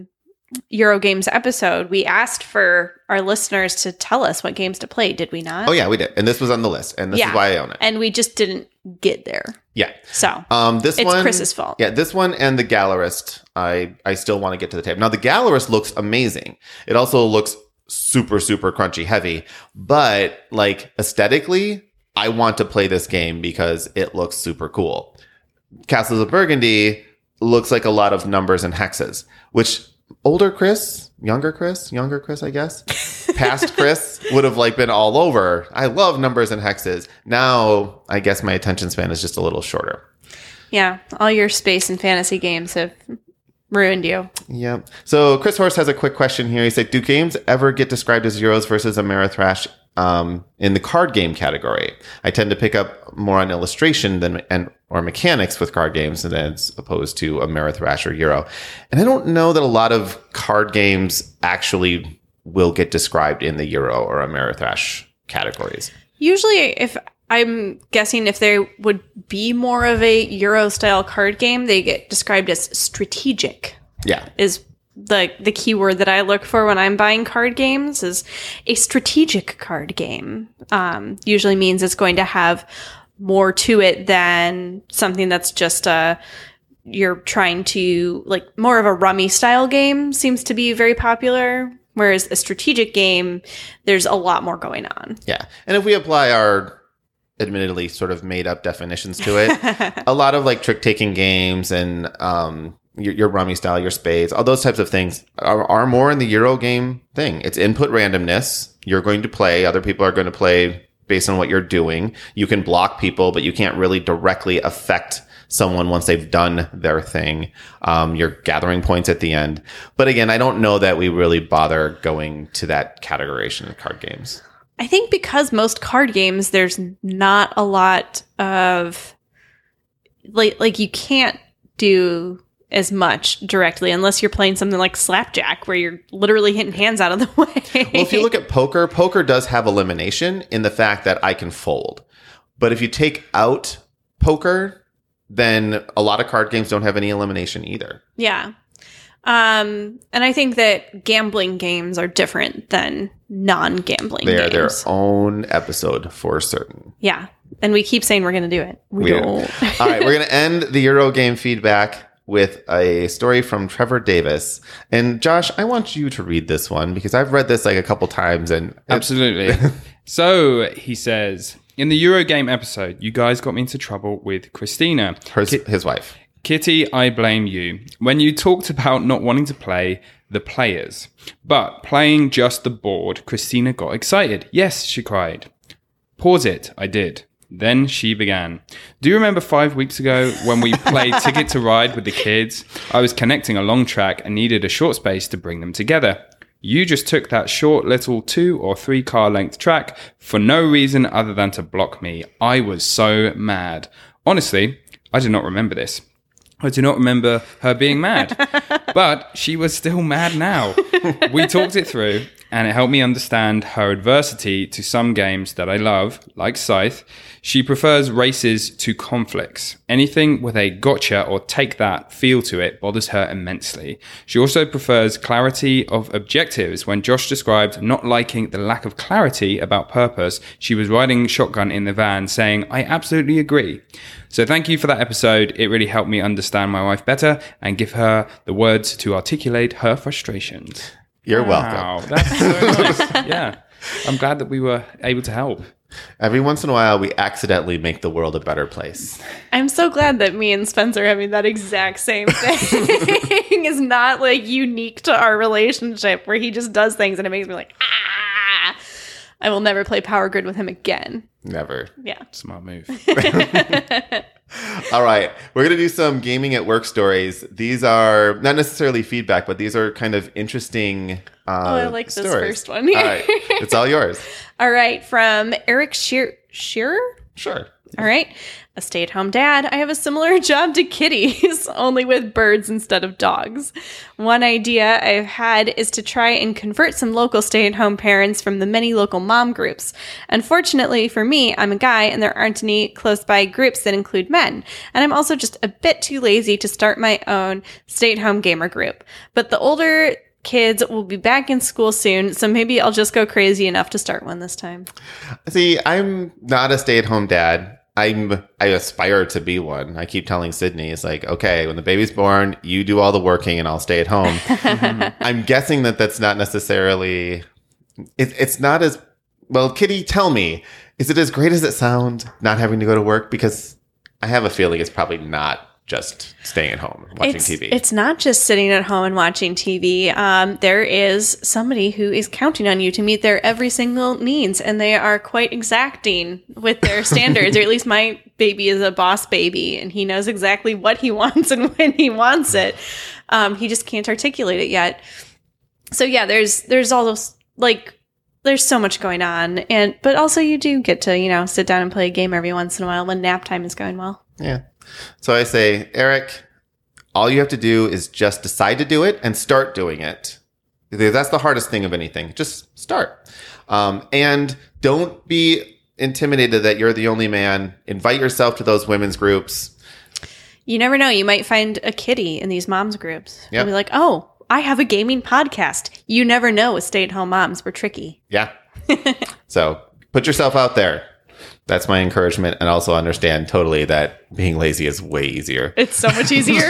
Eurogames episode, we asked for our listeners to tell us what games to play, did we not? Oh, yeah, we did. And this was on the list. And this Yeah. is why I own it. And we just didn't get there. Yeah. So Um, this it's one, Chris's fault. Yeah, this one and the Gallerist, I, I still want to get to the table. Now, the Gallerist looks amazing. It also looks super, super crunchy heavy. But, like, aesthetically, I want to play this game because it looks super cool. Castles of Burgundy looks like a lot of numbers and hexes, which older Chris, younger Chris, younger Chris, I guess, past Chris would have like been all over. I love numbers and hexes. Now, I guess my attention span is just a little shorter. Yeah, all your space and fantasy games have ruined you. Yeah. So Chris Horst has a quick question here. He said, do games ever get described as Euros versus Ameritrash um, in the card game category? I tend to pick up more on illustration than and or mechanics with card games as opposed to Ameritrash or Euro. And I don't know that a lot of card games actually will get described in the Euro or Ameritrash categories. Usually, if I'm guessing if there would be more of a Euro style card game, they get described as strategic. Yeah. Is the the keyword that I look for when I'm buying card games is a strategic card game. Um, usually means it's going to have more to it than something that's just a you're trying to like more of a rummy style game seems to be very popular. Whereas a strategic game, there's a lot more going on. Yeah. And if we apply our admittedly sort of made up definitions to it, a lot of like trick taking games and um, your, your rummy style, your spades, all those types of things are, are more in the Euro game thing. It's input randomness. You're going to play. Other people are going to play based on what you're doing. You can block people, but you can't really directly affect someone once they've done their thing. Um, you're gathering points at the end. But again, I don't know that we really bother going to that categorization of card games. I think because most card games, there's not a lot of like like you can't do as much directly unless you're playing something like Slapjack where you're literally hitting hands out of the way. Well, if you look at poker, poker does have elimination in the fact that I can fold. But if you take out poker, then a lot of card games don't have any elimination either. Yeah. Um, and I think that gambling games are different than non-gambling They are games. their own episode for certain. Yeah. And we keep saying we're going to do it. We, We don't. All right, we're going to end the Euro game feedback with a story from Trevor Davis. And Josh, I want you to read this one because I've read this like a couple times and it's- Absolutely. So he says, in the Eurogame episode, you guys got me into trouble with Christina. his, his wife. Kitty, I blame you. When you talked about not wanting to play the players, but playing just the board, Christina got excited. Yes, she cried. Pause it. I did. Then she began. Do you remember five weeks ago when we played Ticket to Ride with the kids? I was connecting a long track and needed a short space to bring them together. You just took that short little two or three car length track for no reason other than to block me. I was so mad. Honestly, I do not remember this. I do not remember her being mad, but she was still mad now. We talked it through, and it helped me understand her adversity to some games that I love, like Scythe. She prefers races to conflicts. Anything with a gotcha or take that feel to it bothers her immensely. She also prefers clarity of objectives. When Josh described not liking the lack of clarity about purpose, she was riding shotgun in the van saying, I absolutely agree. So thank you for that episode. It really helped me understand my wife better and give her the words to articulate her frustrations. You're Wow, welcome. that's so nice. Yeah. I'm glad that we were able to help. Every once in a while, we accidentally make the world a better place. I'm so glad that me and Spencer having that exact same thing is not like unique to our relationship where he just does things and it makes me like, ah, I will never play Power Grid with him again. Never. Yeah. Smart move. All right. We're going to do some gaming at work stories. These are not necessarily feedback, but these are kind of interesting uh, Oh, I like this stories. first one here. All right. It's all yours. All right. From Eric Shear- Shearer? Sure. All right. A stay-at-home dad. I have a similar job to kitties, only with birds instead of dogs. One idea I've had is to try and convert some local stay-at-home parents from the many local mom groups. Unfortunately for me, I'm a guy and there aren't any close-by groups that include men. And I'm also just a bit too lazy to start my own stay-at-home gamer group. But the older kids will be back in school soon, so maybe I'll just go crazy enough to start one this time. See, I'm not a stay-at-home dad. I'm I aspire to be one. I keep telling Sydney, it's like, okay, when the baby's born, you do all the working and I'll stay at home. Mm-hmm. I'm guessing that that's not necessarily, it, it's not as, well, Kitty, tell me, is it as great as it sounds not having to go to work? Because I have a feeling it's probably not just staying at home and watching it's, T V. It's not just sitting at home and watching T V. Um, there is somebody who is counting on you to meet their every single needs, and they are quite exacting with their standards, or at least my baby is a boss baby, and he knows exactly what he wants and when he wants it. Um, he just can't articulate it yet. So yeah, there's there's all those, like, there's so much going on, and but also you do get to, you know, sit down and play a game every once in a while when nap time is going well. Yeah. So I say, Eric, all you have to do is just decide to do it and start doing it. That's the hardest thing of anything. Just start. Um, and don't be intimidated that you're the only man. Invite yourself to those women's groups. You never know. You might find a kitty in these moms groups. Yep. You'll be like, oh, I have a gaming podcast. You never know with stay-at-home moms. We're tricky. Yeah. So put yourself out there. That's my encouragement, and also understand totally that being lazy is way easier. It's so much easier.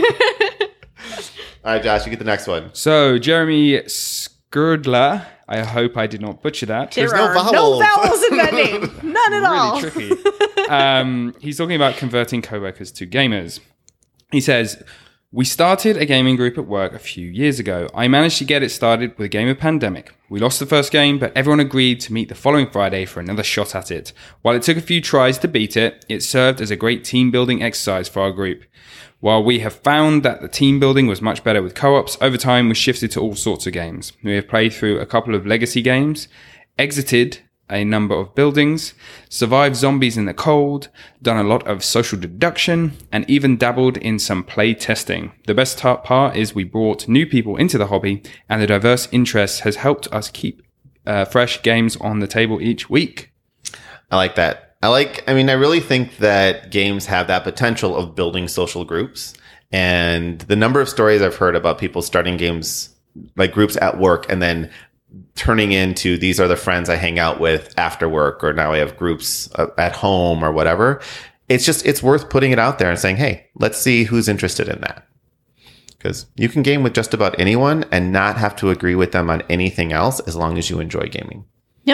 All right, Josh, you get the next one. So, Jeremy Skurdler, I hope I did not butcher that. There There's no are vowels. no vowels in that name. None at all. Really tricky. Um, he's talking about converting coworkers to gamers. He says, we started a gaming group at work a few years ago. I managed to get it started with a game of Pandemic. We lost the first game, but everyone agreed to meet the following Friday for another shot at it. While it took a few tries to beat it, it served as a great team building exercise for our group. While we have found that the team building was much better with co-ops, over time we shifted to all sorts of games. We have played through a couple of legacy games, exited a number of buildings, survived zombies in the cold, done a lot of social deduction, and even dabbled in some play testing. The best t- part is we brought new people into the hobby, and the diverse interests has helped us keep uh, fresh games on the table each week. I like that. I like, I mean, I really think that games have that potential of building social groups. And the number of stories I've heard about people starting games, like groups at work, and then turning into, these are the friends I hang out with after work, or now I have groups at home or whatever. It's just, it's worth putting it out there and saying, hey, let's see who's interested in that. Because you can game with just about anyone and not have to agree with them on anything else as long as you enjoy gaming. Yep.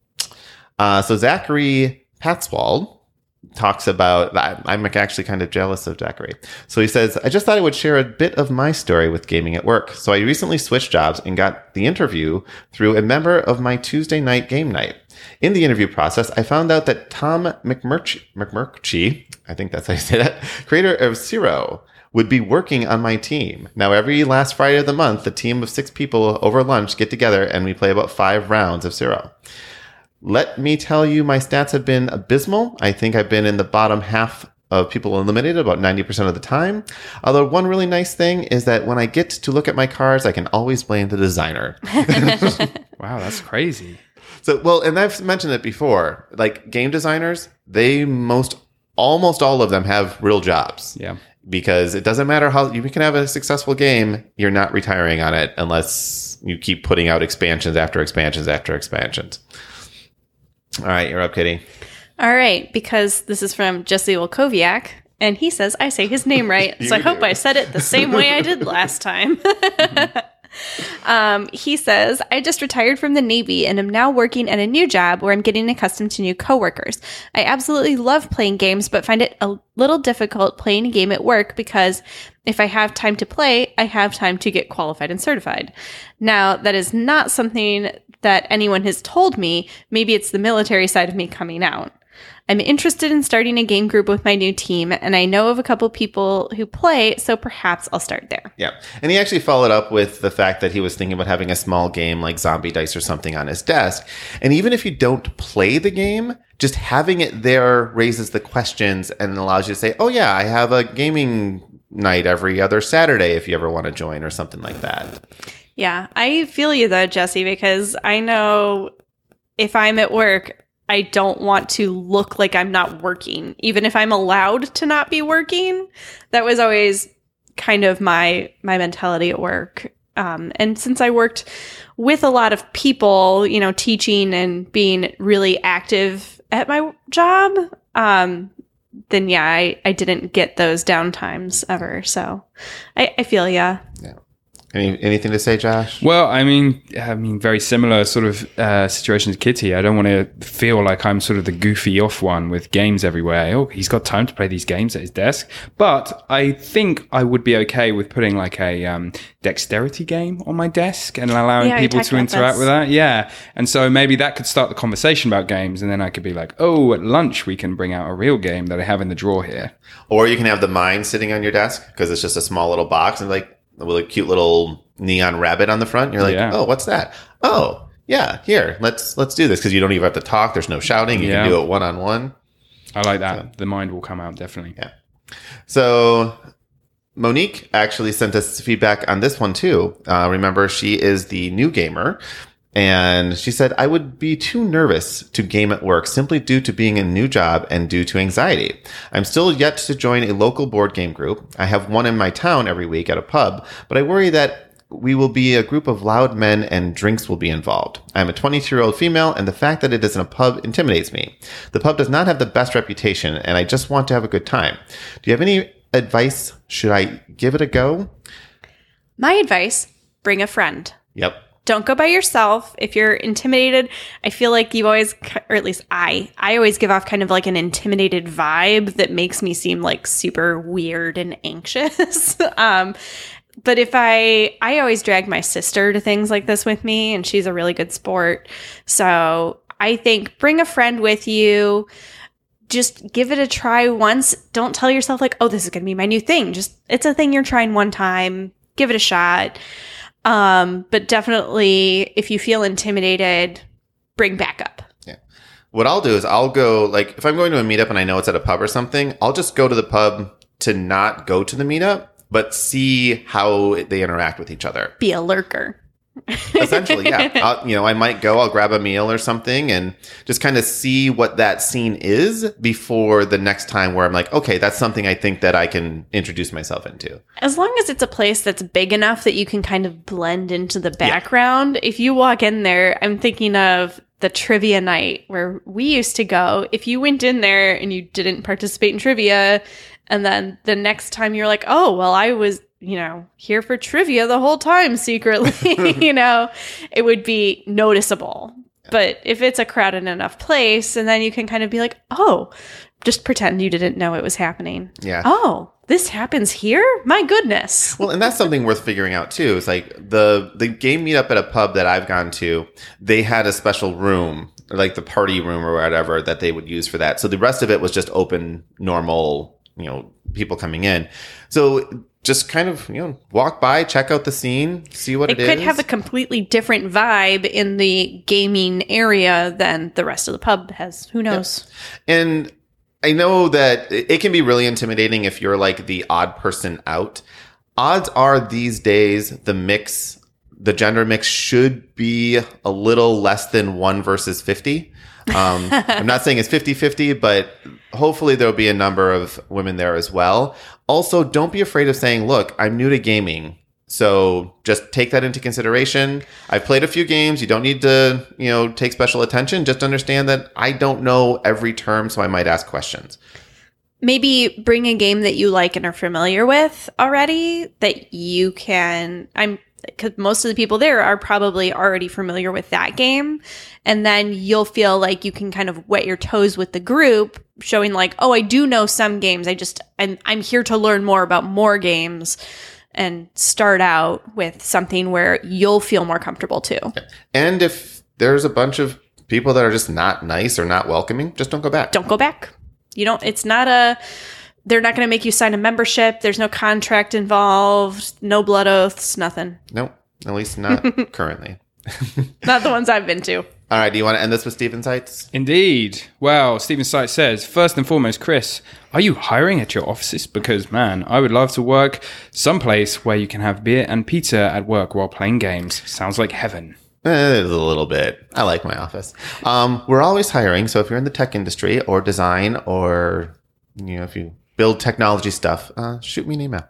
Uh, so Zachary Patswald talks about, I'm actually kind of jealous of Zachary. So he says, I just thought I would share a bit of my story with gaming at work. So I recently switched jobs and got the interview through a member of my Tuesday night game night. In the interview process, I found out that Tom McMurch- McMurchie, I think that's how you say that, creator of Zero, would be working on my team. Now, every last Friday of the month, the team of six people over lunch get together and we play about five rounds of Zero. Let me tell you, my stats have been abysmal. I think I've been in the bottom half of people eliminated about ninety percent of the time. Although one really nice thing is that when I get to look at my cards, I can always blame the designer. Wow, that's crazy. So, well, and I've mentioned it before, like game designers, they most, almost all of them have real jobs. Yeah. Because it doesn't matter how, you can have a successful game, you're not retiring on it unless you keep putting out expansions after expansions after expansions. All right, you're up, Kitty. All right, because this is from Jesse Wolkowiak, and he says I say his name right, so I hope do. I said it the same way I did last time. um, he says, I just retired from the Navy and am now working at a new job where I'm getting accustomed to new coworkers. I absolutely love playing games, but find it a little difficult playing a game at work because if I have time to play, I have time to get qualified and certified. Now, that is not something that anyone has told me. Maybe it's the military side of me coming out. I'm interested in starting a game group with my new team, and I know of a couple people who play, so perhaps I'll start there. Yeah. And he actually followed up with the fact that he was thinking about having a small game like Zombie Dice or something on his desk. And even if you don't play the game, just having it there raises the questions and allows you to say, oh yeah, I have a gaming night every other Saturday if you ever want to join or something like that. Yeah, I feel you though, Jesse, because I know if I'm at work, I don't want to look like I'm not working, even if I'm allowed to not be working. That was always kind of my my mentality at work. Um, and since I worked with a lot of people, you know, teaching and being really active at my job, um, then yeah, I, I didn't get those downtimes ever. So I, I feel yeah. Yeah. Any, anything to say, Josh? Well, I mean, I mean, very similar sort of uh, situation to Kitty. I don't want to feel like I'm sort of the goofy off one with games everywhere. Oh, he's got time to play these games at his desk. But I think I would be okay with putting like a um, dexterity game on my desk and allowing Yeah, we people talked to about interact this. with that. Yeah. And so maybe that could start the conversation about games. And then I could be like, oh, at lunch, we can bring out a real game that I have in the drawer here. Or you can have the mine sitting on your desk because it's just a small little box and like with a cute little neon rabbit on the front. You're like, Yeah. oh, what's that? Oh, yeah, here, let's let's do this because you don't even have to talk. There's no shouting. You Yeah. can do it one on one. I like that. The mind will come out, definitely. Yeah. So Monique actually sent us feedback on this one too. Uh, remember, she is the new gamer. And she said, I would be too nervous to game at work simply due to being a new job and due to anxiety. I'm still yet to join a local board game group. I have one in my town every week at a pub, but I worry that we will be a group of loud men and drinks will be involved. I'm a twenty-two-year-old female, and the fact that it is in a pub intimidates me. The pub does not have the best reputation, and I just want to have a good time. Do you have any advice? Should I give it a go? My advice, bring a friend. Yep. Don't go by yourself. If you're intimidated, I feel like you always, or at least I, I always give off kind of like an intimidated vibe that makes me seem like super weird and anxious. um, but if I, I always drag my sister to things like this with me, and she's a really good sport. So I think bring a friend with you. Just give it a try once. Don't tell yourself like, oh, this is going to be my new thing. Just, it's a thing you're trying one time. Give it a shot. Um, but definitely if you feel intimidated, bring backup. Yeah. What I'll do is I'll go, like, if I'm going to a meetup and I know it's at a pub or something, I'll just go to the pub to not go to the meetup, but see how they interact with each other. Be a lurker. Essentially, yeah. I'll, you know, I might go, I'll grab a meal or something and just kind of see what that scene is before the next time where I'm like, okay, that's something I think that I can introduce myself into. As long as it's a place that's big enough that you can kind of blend into the background. Yeah. If you walk in there, I'm thinking of the trivia night where we used to go. If you went in there and you didn't participate in trivia, and then the next time you're like, oh, well, I was, you know, here for trivia the whole time secretly, you know, it would be noticeable. Yeah. But if it's a crowded enough place, and then you can kind of be like, oh, just pretend you didn't know it was happening. Yeah. Oh, this happens here? My goodness. Well, and that's something worth figuring out too. It's like the the game meetup at a pub that I've gone to, they had a special room, like the party room or whatever, that they would use for that. So the rest of it was just open, normal, you know, people coming in. So just kind of, you know, walk by, check out the scene, see what it, it is. It could have a completely different vibe in the gaming area than the rest of the pub has. Who knows? Yeah. And I know that it can be really intimidating if you're like the odd person out. Odds are these days the mix, the gender mix should be a little less than one versus fifty. Um, I'm not saying it's fifty-fifty, but hopefully there'll be a number of women there as well. Also, don't be afraid of saying, look, I'm new to gaming. So just take that into consideration. I've played a few games. You don't need to, you know, take special attention. Just understand that I don't know every term, so I might ask questions. Maybe bring a game that you like and are familiar with already that you can, I'm, because most of the people there are probably already familiar with that game. And then you'll feel like you can kind of wet your toes with the group, showing like, oh, I do know some games. I just, I'm, I'm here to learn more about more games, and start out with something where you'll feel more comfortable too. And if there's a bunch of people that are just not nice or not welcoming, just don't go back. Don't go back. You don't, it's not a, they're not going to make you sign a membership. There's no contract involved, no blood oaths, nothing. Nope. At least not currently. Not the ones I've been to. All right. Do you want to end this with Stephen Sites? Indeed. Well, Stephen Sites says, first and foremost, Chris, are you hiring at your offices? Because, man, I would love to work someplace where you can have beer and pizza at work while playing games. Sounds like heaven. Eh, a little bit. I like my office. Um, we're always hiring. So if you're in the tech industry or design, or, you know, if you build technology stuff, uh, shoot me an email.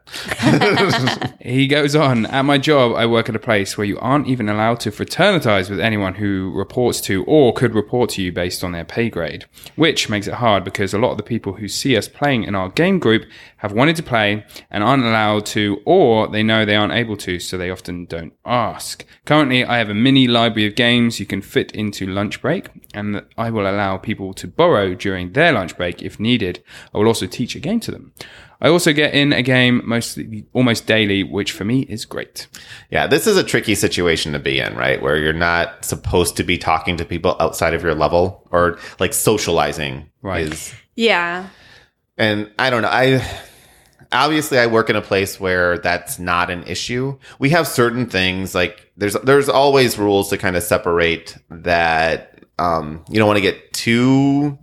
He goes on, at my job, I work at a place where you aren't even allowed to fraternize with anyone who reports to or could report to you based on their pay grade, which makes it hard because a lot of the people who see us playing in our game group have wanted to play and aren't allowed to, or they know they aren't able to, so they often don't ask. Currently, I have a mini library of games you can fit into lunch break, and that I will allow people to borrow during their lunch break if needed. I will also teach a game to them. I also get in a game mostly almost daily, which for me is great. Yeah, this is a tricky situation to be in, right? Where you're not supposed to be talking to people outside of your level, or like socializing. Right. Is, Yeah. and I don't know. I obviously I work in a place where that's not an issue. We have certain things like there's there's always rules to kind of separate that. Um, you don't want to get too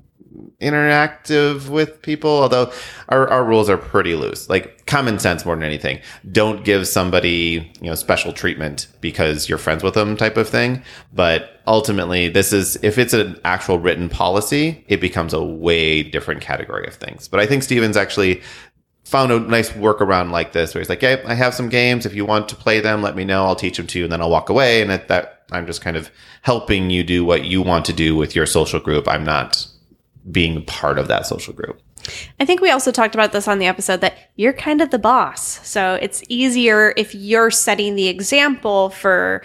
interactive with people, although our, our rules are pretty loose, like common sense more than anything. Don't give somebody, you know, special treatment because you're friends with them type of thing. But ultimately, this is, if it's an actual written policy, it becomes a way different category of things. But I think Steven's actually found a nice workaround like this, where he's like, hey, I have some games. If you want to play them, let me know. I'll teach them to you, and then I'll walk away. And at that, I'm just kind of helping you do what you want to do with your social group. I'm not being part of that social group. I think we also talked about this on the episode that you're kind of the boss. So it's easier if you're setting the example for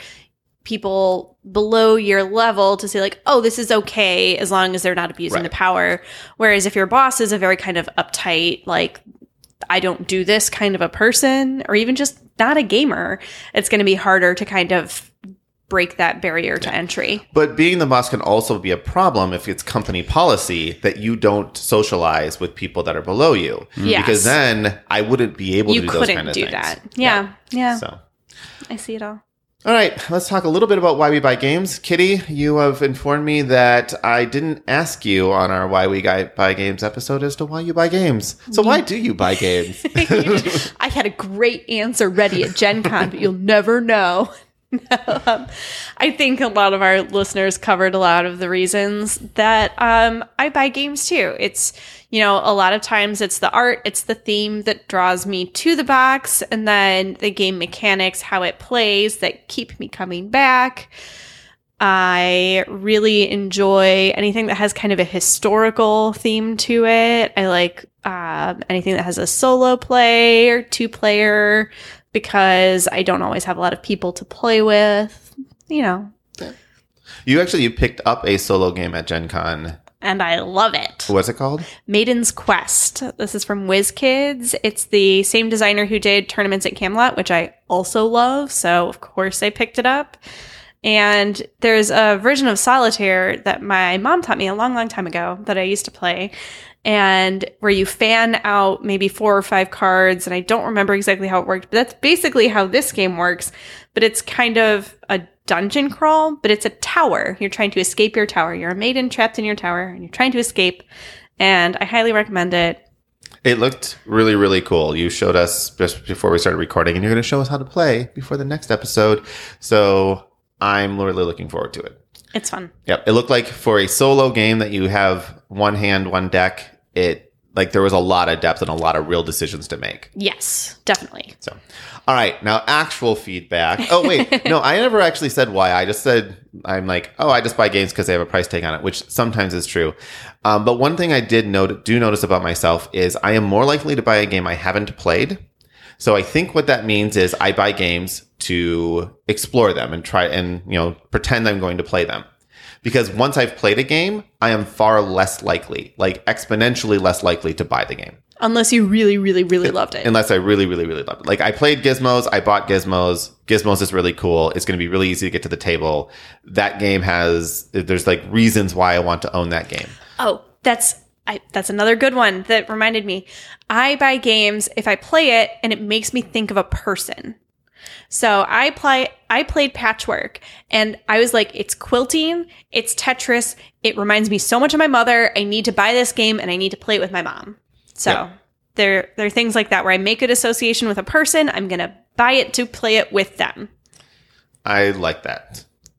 people below your level to say like, oh, this is okay as long as they're not abusing Right. the power. Whereas if your boss is a very kind of uptight, like, I don't do this kind of a person, or even just not a gamer, it's going to be harder to kind of break that barrier to entry. But being the boss can also be a problem if it's company policy that you don't socialize with people that are below you. Yes. Because then I wouldn't be able You to do those couldn't kind of do things. that. Yeah. Yeah. So, I see it all. all right, let's talk a little bit about why we buy games. Kitty, you have informed me that I didn't ask you on our Why We Buy Games episode as to why you buy games. So why do you buy games? I had a great answer ready at Gen Con, but you'll never know. um, I think a lot of our listeners covered a lot of the reasons that um, I buy games too. It's, you know, a lot of times it's the art, it's the theme that draws me to the box, and then the game mechanics, how it plays, that keep me coming back. I really enjoy anything that has kind of a historical theme to it. I like um, anything that has a solo play or two player, because I don't always have a lot of people to play with, you know. You actually you picked up a solo game at Gen Con. And I love it. What's it called? Maiden's Quest. This is from WizKids. It's the same designer who did Tournaments at Camelot, which I also love. So, of course, I picked it up. And there's a version of Solitaire that my mom taught me a long, long time ago that I used to play. And where you fan out maybe four or five cards, and I don't remember exactly how it worked, but that's basically how this game works. But it's kind of a dungeon crawl, but it's a tower. You're trying to escape your tower. You're a maiden trapped in your tower, and you're trying to escape. And I highly recommend it. It looked really, really cool. You showed us just before we started recording, and you're going to show us how to play before the next episode. So I'm really looking forward to it. It's fun. Yep. It looked like for a solo game that you have one hand, one deck, it like there was a lot of depth and a lot of real decisions to make. Yes, definitely. So, all right. Now, actual feedback. Oh, wait. No, I never actually said why. I just said, I'm like, oh, I just buy games because they have a price tag on it, which sometimes is true. Um, but one thing I did note, do notice about myself is I am more likely to buy a game I haven't played. So I think what that means is I buy games to explore them and try and, you know, pretend I'm going to play them. Because once I've played a game, I am far less likely, like exponentially less likely to buy the game. Unless you really, really, really loved it. Unless I really, really, really loved it. Like I played Gizmos, I bought Gizmos. Gizmos is really cool. It's going to be really easy to get to the table. That game has, there's like reasons why I want to own that game. Oh, that's I, that's another good one that reminded me. I buy games if I play it and it makes me think of a person. So I play, I played Patchwork, and I was like, it's quilting, it's Tetris, it reminds me so much of my mother. I need to buy this game and I need to play it with my mom. So yeah. there, there are things like that where I make an association with a person. I'm going to buy it to play it with them. I like that.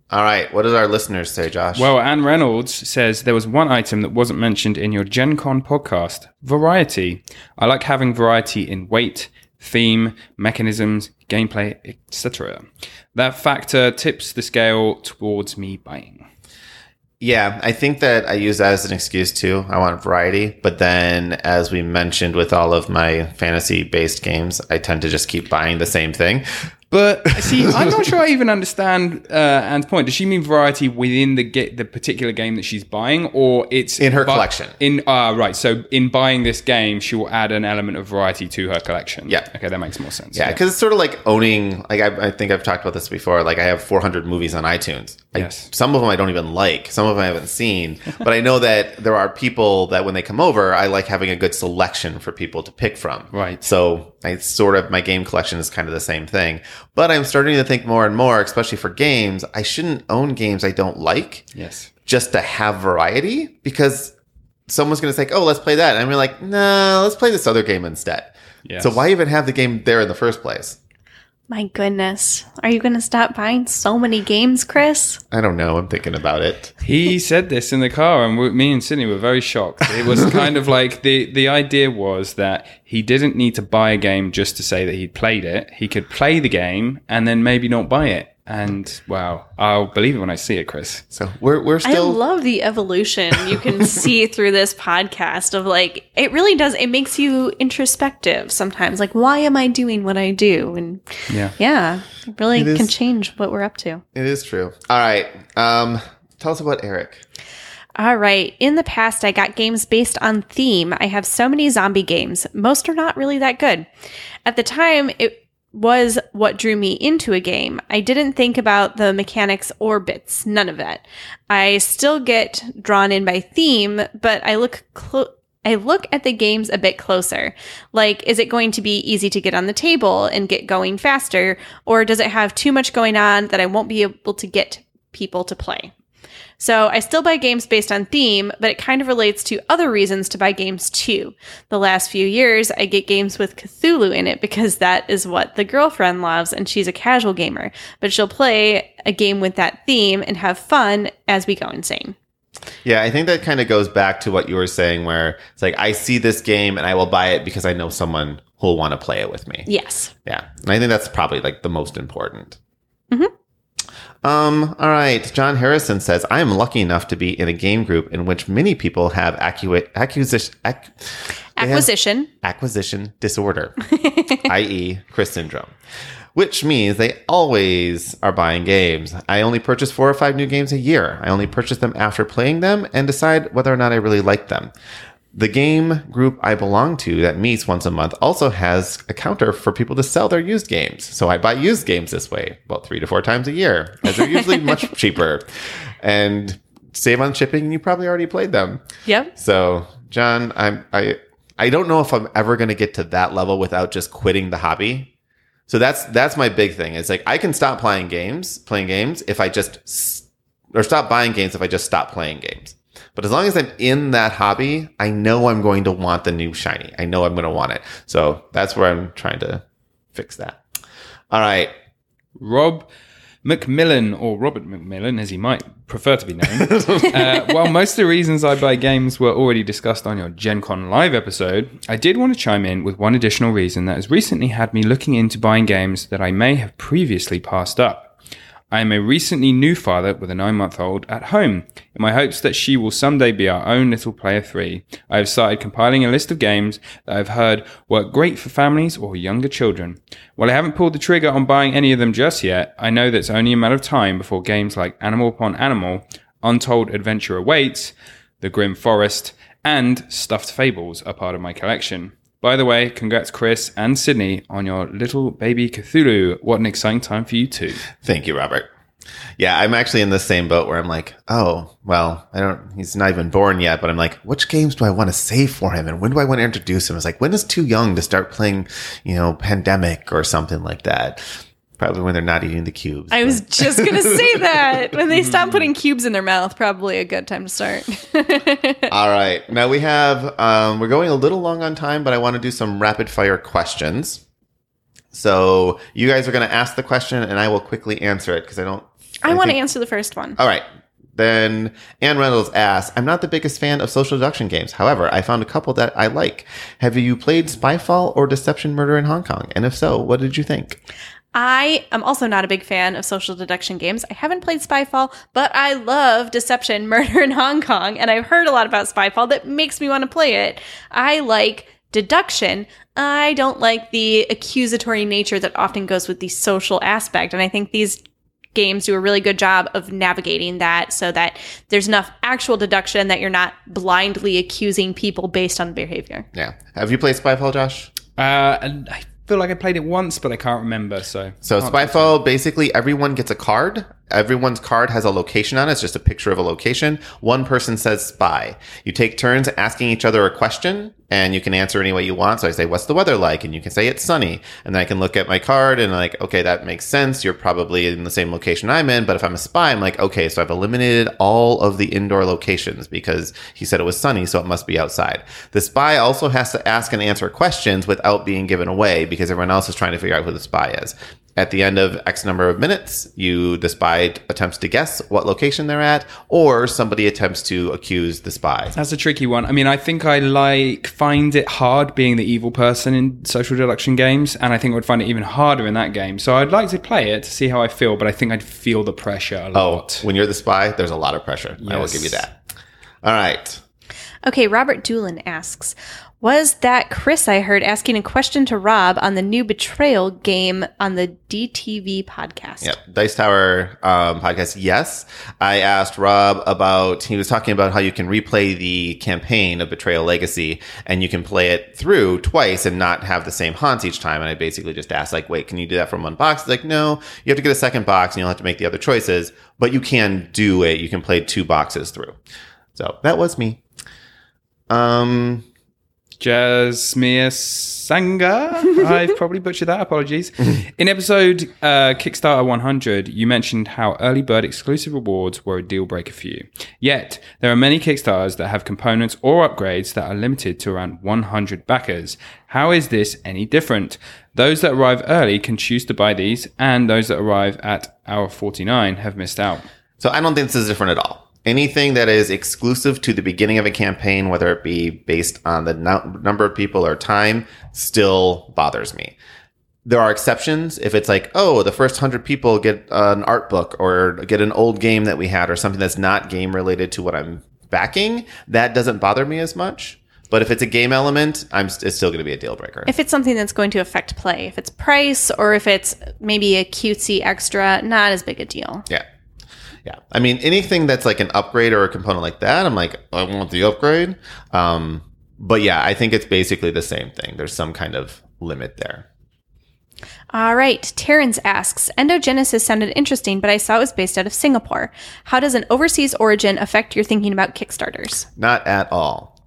All right. What did our listeners say, Josh? Well, Anne Reynolds says there was one item that wasn't mentioned in your Gen Con podcast. Variety. I like having variety in weight, theme, mechanisms, gameplay, et cetera. That factor tips the scale towards me buying. Yeah, I think that I use that as an excuse too. I want variety. But then, as we mentioned with all of my fantasy-based games, I tend to just keep buying the same thing. But see, I'm not sure I even understand uh, Anne's point. Does she mean variety within the ge- the particular game that she's buying, or it's In her bu- collection. In uh, right. So in buying this game, she will add an element of variety to her collection. Yeah. Okay, that makes more sense. Yeah, because it's sort of like owning, like I, I think I've talked about this before, like I have four hundred movies on iTunes. I, Yes. Some of them I don't even like. Some of them I haven't seen. But I know that there are people that when they come over, I like having a good selection for people to pick from. Right. So I sort of, my game collection is kind of the same thing. But I'm starting to think more and more, especially for games, I shouldn't own games I don't like. Yes. Just to have variety, because someone's going to say, oh, let's play that. And I'm like, no, let's play this other game instead. Yes. So why even have the game there in the first place? My goodness. Are you going to stop buying so many games, Chris? I don't know. I'm thinking about it. He said this in the car, and we, me and Sydney were very shocked. It was kind of like the, the idea was that he didn't need to buy a game just to say that he'd played it. He could play the game and then maybe not buy it. And wow, I'll believe it when I see it, Chris. So we're we're still. I love the evolution you can see through this podcast of like, it really does. It makes you introspective sometimes. Like, why am I doing what I do? And Yeah. yeah, it really It is- can change what we're up to. It is true. All right. Um, tell us about Eric. All right. In the past, I got games based on theme. I have so many zombie games. Most are not really that good. At the time, it was what drew me into a game. I didn't think about the mechanics or bits, none of that. I still get drawn in by theme, but I look clo- I look at the games a bit closer. Like, is it going to be easy to get on the table and get going faster, or does it have too much going on that I won't be able to get people to play? So I still buy games based on theme, but it kind of relates to other reasons to buy games too. The last few years, I get games with Cthulhu in it because that is what the girlfriend loves, and she's a casual gamer. But she'll play a game with that theme and have fun as we go insane. Yeah, I think that kind of goes back to what you were saying, where it's like, I see this game and I will buy it because I know someone who will want to play it with me. Yes. Yeah. And I think that's probably like the most important. Mm-hmm. Um, all right. John Harrison says, I am lucky enough to be in a game group in which many people have accu- acquisition, ac- Acquisition. have acquisition disorder, that is. Chris syndrome, which means they always are buying games. I only purchase four or five new games a year. I only purchase them after playing them and decide whether or not I really like them. The game group I belong to that meets once a month also has a counter for people to sell their used games. So I buy used games this way about three to four times a year, as they're usually much cheaper and save on shipping. And you probably already played them. Yep. So, John, I'm, I I don't know if I'm ever going to get to that level without just quitting the hobby. So that's that's my big thing. It's like I can stop playing games, playing games if I just or stop buying games if I just stop playing games. But as long as I'm in that hobby, I know I'm going to want the new shiny. I know I'm going to want it. So that's where I'm trying to fix that. All right. Rob McMillan, or Robert McMillan, as he might prefer to be named. uh, while most of the reasons I buy games were already discussed on your Gen Con Live episode, I did want to chime in with one additional reason that has recently had me looking into buying games that I may have previously passed up. I am a recently new father with a nine-month-old at home. In my hopes that she will someday be our own little player three, I have started compiling a list of games that I've heard work great for families or younger children. While I haven't pulled the trigger on buying any of them just yet, I know that it's only a matter of time before games like Animal Upon Animal, Untold Adventure Awaits, The Grim Forest, and Stuffed Fables are part of my collection. By the way, congrats Chris and Sydney on your little baby Cthulhu. What an exciting time for you too. Thank you, Robert. Yeah, I'm actually in the same boat where I'm like, oh, well, I don't, he's not even born yet, but I'm like, which games do I want to save for him? And when do I want to introduce him? It's like, when is too young to start playing, you know, Pandemic or something like that? Probably when they're not eating the cubes. I was just going to say that. When they stop putting cubes in their mouth, probably a good time to start. All right. Now we have, um, we're going a little long on time, but I want to do some rapid fire questions. So you guys are going to ask the question and I will quickly answer it because I don't I, I want to think- answer the first one. All right. Then Ann Reynolds asks, I'm not the biggest fan of social deduction games. However, I found a couple that I like. Have you played Spyfall or Deception Murder in Hong Kong? And if so, what did you think? I am also not a big fan of social deduction games. I haven't played Spyfall, but I love Deception Murder in Hong Kong, and I've heard a lot about Spyfall that makes me want to play it. I like deduction. I don't like the accusatory nature that often goes with the social aspect, and I think these games do a really good job of navigating that so that there's enough actual deduction that you're not blindly accusing people based on behavior. Yeah. Have you played Spyfall, Josh? Uh, and I feel like I played it once, but I can't remember. So, So Spyfall, basically everyone gets a card. Everyone's card has a location on it. It's just a picture of a location. One person says spy. You take turns asking each other a question, and you can answer any way you want. So I say, what's the weather like? And you can say, it's sunny. And then I can look at my card and like, okay, that makes sense. You're probably in the same location I'm in. But if I'm a spy, I'm like, okay, so I've eliminated all of the indoor locations because he said it was sunny, so it must be outside. The spy also has to ask and answer questions without being given away because everyone else is trying to figure out who the spy is. At the end of X number of minutes, you the spy attempts to guess what location they're at, or somebody attempts to accuse the spy. that's a tricky one. I mean, I think I like find it hard being the evil person in social deduction games, and I think I would find it even harder in that game. So I'd like to play it to see how I feel, but I think I'd feel the pressure a Oh, lot. when you're the spy, there's a lot of pressure. I will Yes. give you that. All right. Okay, Robert Doolin asks, was that Chris I heard asking a question to Rob on the new Betrayal game on the D T V podcast? Yep. Dice Tower um, podcast. Yes. I asked Rob about, he was talking about how you can replay the campaign of Betrayal Legacy and you can play it through twice and not have the same haunts each time. And I basically just asked like, wait, can you do that from one box? He's like, no, you have to get a second box and you'll have to make the other choices, but you can do it. You can play two boxes through. So that was me. Um, Jasmine Sanga. I've probably butchered that. Apologies. In episode uh, Kickstarter one hundred, you mentioned how early bird exclusive rewards were a deal breaker for you. Yet, there are many Kickstarters that have components or upgrades that are limited to around one hundred backers. How is this any different? Those that arrive early can choose to buy these, and those that arrive at hour forty-nine have missed out. So I don't think this is different at all. Anything that is exclusive to the beginning of a campaign, whether it be based on the no- number of people or time, still bothers me. There are exceptions. If it's like, oh, the first hundred people get an art book or get an old game that we had or something that's not game related to what I'm backing, that doesn't bother me as much. But if it's a game element, I'm st- it's still going to be a deal breaker. If it's something that's going to affect play, if it's price or if it's maybe a cutesy extra, not as big a deal. Yeah. Yeah. I mean, anything that's like an upgrade or a component like that, I'm like, I want the upgrade. Um, but yeah, I think it's basically the same thing. There's some kind of limit there. All right. Terrence asks, Endogenesis sounded interesting, but I saw it was based out of Singapore. How does an overseas origin affect your thinking about Kickstarters? Not at all.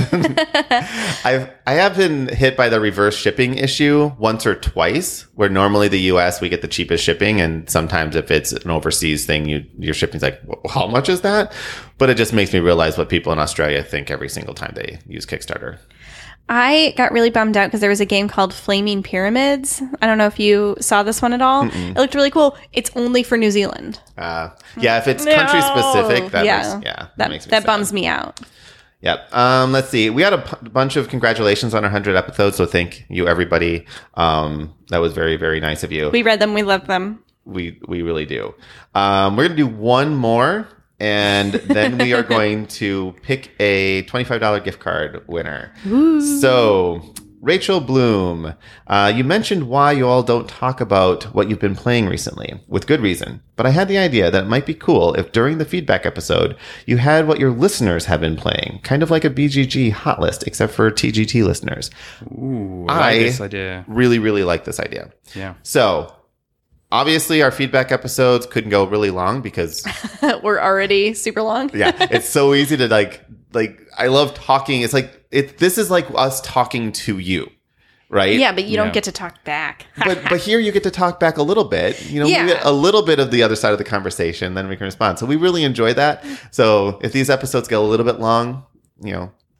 I've I have been hit by the reverse shipping issue once or twice, where normally the U S we get the cheapest shipping, and sometimes if it's an overseas thing, you your shipping's like, well, how much is that? But it just makes me realize what people in Australia think every single time they use Kickstarter. I got really bummed out because there was a game called Flaming Pyramids. I don't know if you saw this one at all. Mm-mm. It looked really cool. It's only for New Zealand. Uh, yeah, if it's country specific, that yeah, makes, yeah, that, that makes me that sad. bums me out. Yep. Um, let's see. We had a p- bunch of congratulations on our one hundred episodes, so thank you, everybody. Um, that was very, very nice of you. We read them. We loved them. We we really do. Um, we're going to do one more, and then we are going to pick a twenty-five dollars gift card winner. Ooh. So, Rachel Bloom, uh, you mentioned why you all don't talk about what you've been playing recently, with good reason. But I had the idea that it might be cool if during the feedback episode, you had what your listeners have been playing, kind of like a B G G hot list, except for T G T listeners. Ooh, I like I this idea. really, really like this idea. Yeah. So, obviously, our feedback episodes couldn't go really long because we're already super long. yeah, it's so easy to like, like, I love talking. It's like, it, this is like us talking to you, right? Yeah, but you don't Yeah. get to talk back. but but here you get to talk back a little bit. You know, Yeah. we get a little bit of the other side of the conversation, then we can respond. So we really enjoy that. So if these episodes get a little bit long, you know,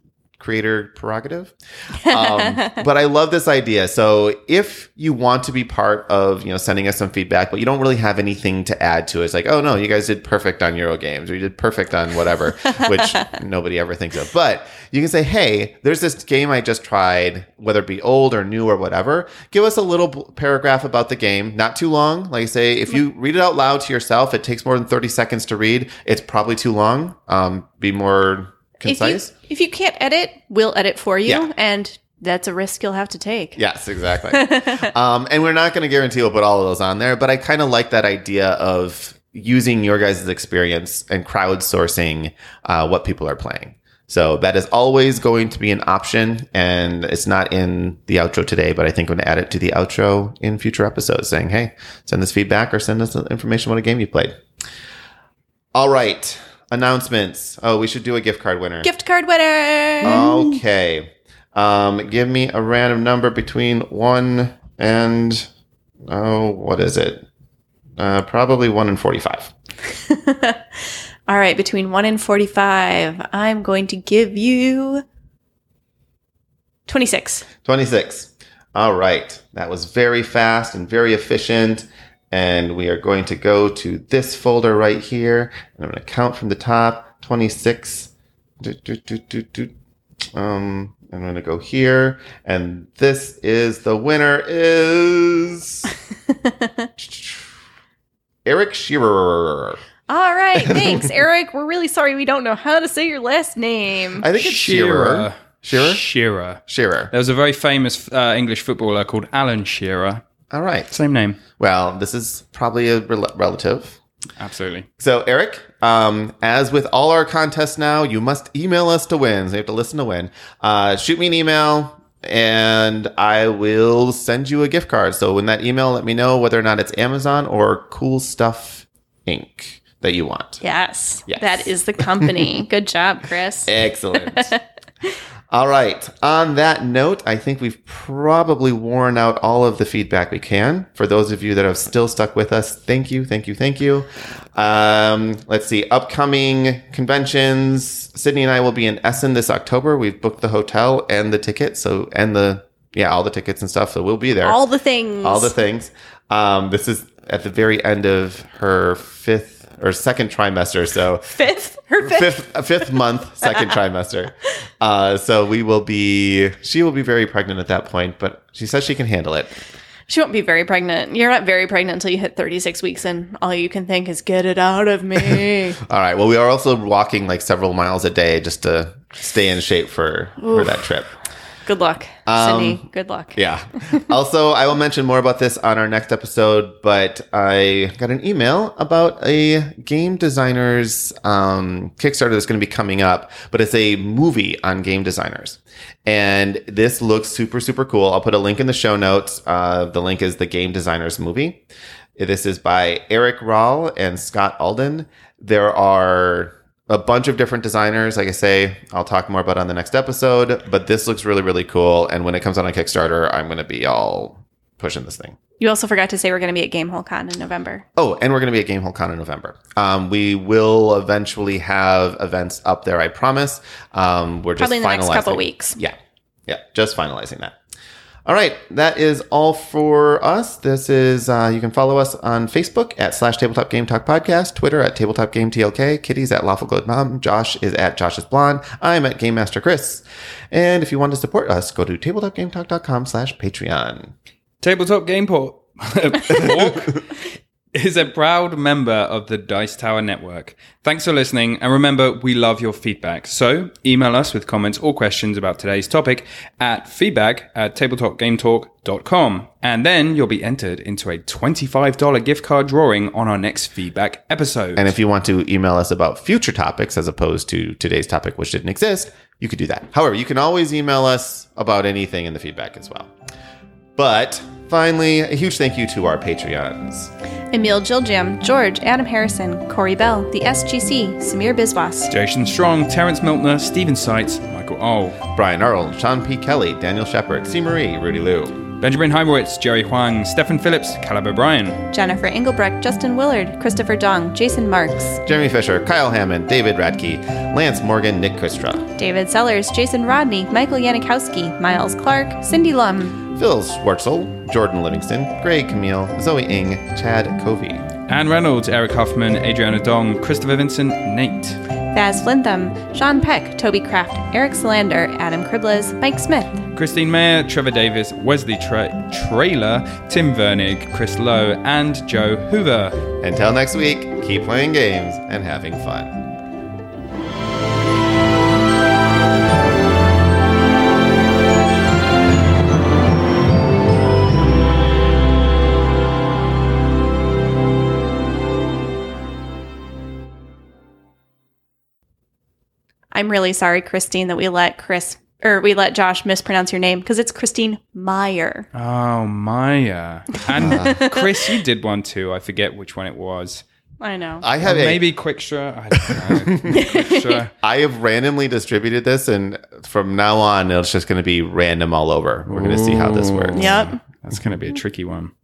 creator prerogative. Um, but I love this idea. So if you want to be part of, you know, sending us some feedback, but you don't really have anything to add to it, it's like, oh no, you guys did perfect on Eurogames or you did perfect on whatever, which nobody ever thinks of. But you can say, hey, there's this game I just tried, whether it be old or new or whatever. Give us a little b- paragraph about the game, not too long. Like I say, if you read it out loud to yourself, it takes more than thirty seconds to read. It's probably too long. Um, be more concise. If you, if you can't edit, we'll edit for you. Yeah. And that's a risk you'll have to take. Yes, exactly. um, and we're not going to guarantee we'll put all of those on there, but I kind of like that idea of using your guys' experience and crowdsourcing uh, what people are playing. So that is always going to be an option, and it's not in the outro today, but I think I'm going to add it to the outro in future episodes saying, hey, send us feedback or send us information about a game you played. All right. Announcements. Oh, we should do a gift card winner. Gift card winner. Okay. Um, give me a random number between one and, oh, what is it? Uh, probably one and forty-five. All right. Between one and forty-five, I'm going to give you twenty-six. twenty-six. All right. That was very fast and very efficient. And we are going to go to this folder right here. And I'm going to count from the top. twenty-six. Do, do, do, do, do. Um, I'm going to go here. And this is the winner is Eric Shearer. All right. Thanks, Eric. We're really sorry we don't know how to say your last name. I think it's Shearer. Shearer? Shearer. Shearer. There was a very famous uh, English footballer called Alan Shearer. All right. Same name. Well, this is probably a rel- relative. Absolutely. So, Eric, um, as with all our contests now, you must email us to win. So you have to listen to win. Uh, shoot me an email, and I will send you a gift card. So in that email, let me know whether or not it's Amazon or Cool Stuff Incorporated that you want. Yes. Yes. That is the company. Good job, Chris. Excellent. All right. On that note, I think we've probably worn out all of the feedback we can. For those of you that have still stuck with us, thank you, thank you, thank you. Um, let's see. Upcoming conventions. Sydney and I will be in Essen this October. We've booked the hotel and the tickets. So, and the, yeah, all the tickets and stuff. So we'll be there. All the things. All the things. Um, this is at the very end of her fifth or second trimester. So Fifth? Her fifth? fifth, a fifth month, second trimester. Uh, so we will be, she will be very pregnant at that point, but she says she can handle it. She won't be very pregnant. You're not very pregnant until you hit thirty-six weeks and all you can think is, get it out of me. All right. Well, we are also walking like several miles a day just to stay in shape for, for that trip. Good luck, Um, Sydney. Good luck. Yeah. Also, I will mention more about this on our next episode, but I got an email about a game designer's um, Kickstarter that's going to be coming up, but it's a movie on game designers. And this looks super, super cool. I'll put a link in the show notes. Uh, the link is the Game Designers Movie. This is by Eric Rahl and Scott Alden. There are a bunch of different designers. Like I say, I'll talk more about it on the next episode, but this looks really, really cool. And when it comes out on Kickstarter, I'm going to be all pushing this thing. You also forgot to say we're going to be at Gamehole Con in November. Oh, and we're going to be at Gamehole Con in November. Um, we will eventually have events up there, I promise. Um, we're just Probably in the next finalizing. couple weeks. Yeah. Yeah. Just finalizing that. All right. That is all for us. This is, uh, you can follow us on Facebook at slash Tabletop Game Talk Podcast, Twitter at Tabletop Game T L K, Kitty's at Lawful Good Mom, Josh is at Josh's Blonde, I'm at Game Master Chris. And if you want to support us, go to tabletopgametalk.com slash Patreon. Tabletop Game Port is a proud member of the Dice Tower Network. Thanks for listening, and remember, we love your feedback. So email us with comments or questions about today's topic at feedback at tabletopgametalk dot com, and then you'll be entered into a twenty-five dollars gift card drawing on our next feedback episode. And if you want to email us about future topics as opposed to today's topic, which didn't exist, you could do that. However, you can always email us about anything in the feedback as well. But finally, a huge thank you to our Patreons. Emil Giljam, George, Adam Harrison, Corey Bell, the S G C, Samir Biswas, Jason Strong, Terrence Miltner, Stephen Seitz, Michael O, Brian Earl, Sean P. Kelly, Daniel Shepard, C. Marie, Rudy Liu, Benjamin Heimowitz, Jerry Huang, Stephen Phillips, Caleb O'Brien, Jennifer Engelbrecht, Justin Willard, Christopher Dong, Jason Marks, Jeremy Fisher, Kyle Hammond, David Radke, Lance Morgan, Nick Kristra, David Sellers, Jason Rodney, Michael Yanikowski, Miles Clark, Cindy Lum, Phil Schwartzel, Jordan Livingston, Greg Camille, Zoe Ing, Chad Covey, Anne Reynolds, Eric Huffman, Adriana Dong, Christopher Vincent, Nate, Vaz Flintham, Sean Peck, Toby Kraft, Eric Solander, Adam Kribbles, Mike Smith, Christine Mayer, Trevor Davis, Wesley Tra- Trailer, Tim Vernig, Chris Lowe, and Joe Hoover. Until next week, keep playing games and having fun. I'm really sorry, Christine, that we let Chris or we let Josh mispronounce your name because it's Christine Meyer. Oh, Maya. And Chris, you did one too. I forget which one it was. I know. I have Or a, maybe Quickstra. I don't know. Quickstra. I have randomly distributed this, and from now on, it's just going to be random all over. We're going to see how this works. Yep. That's going to be a tricky one.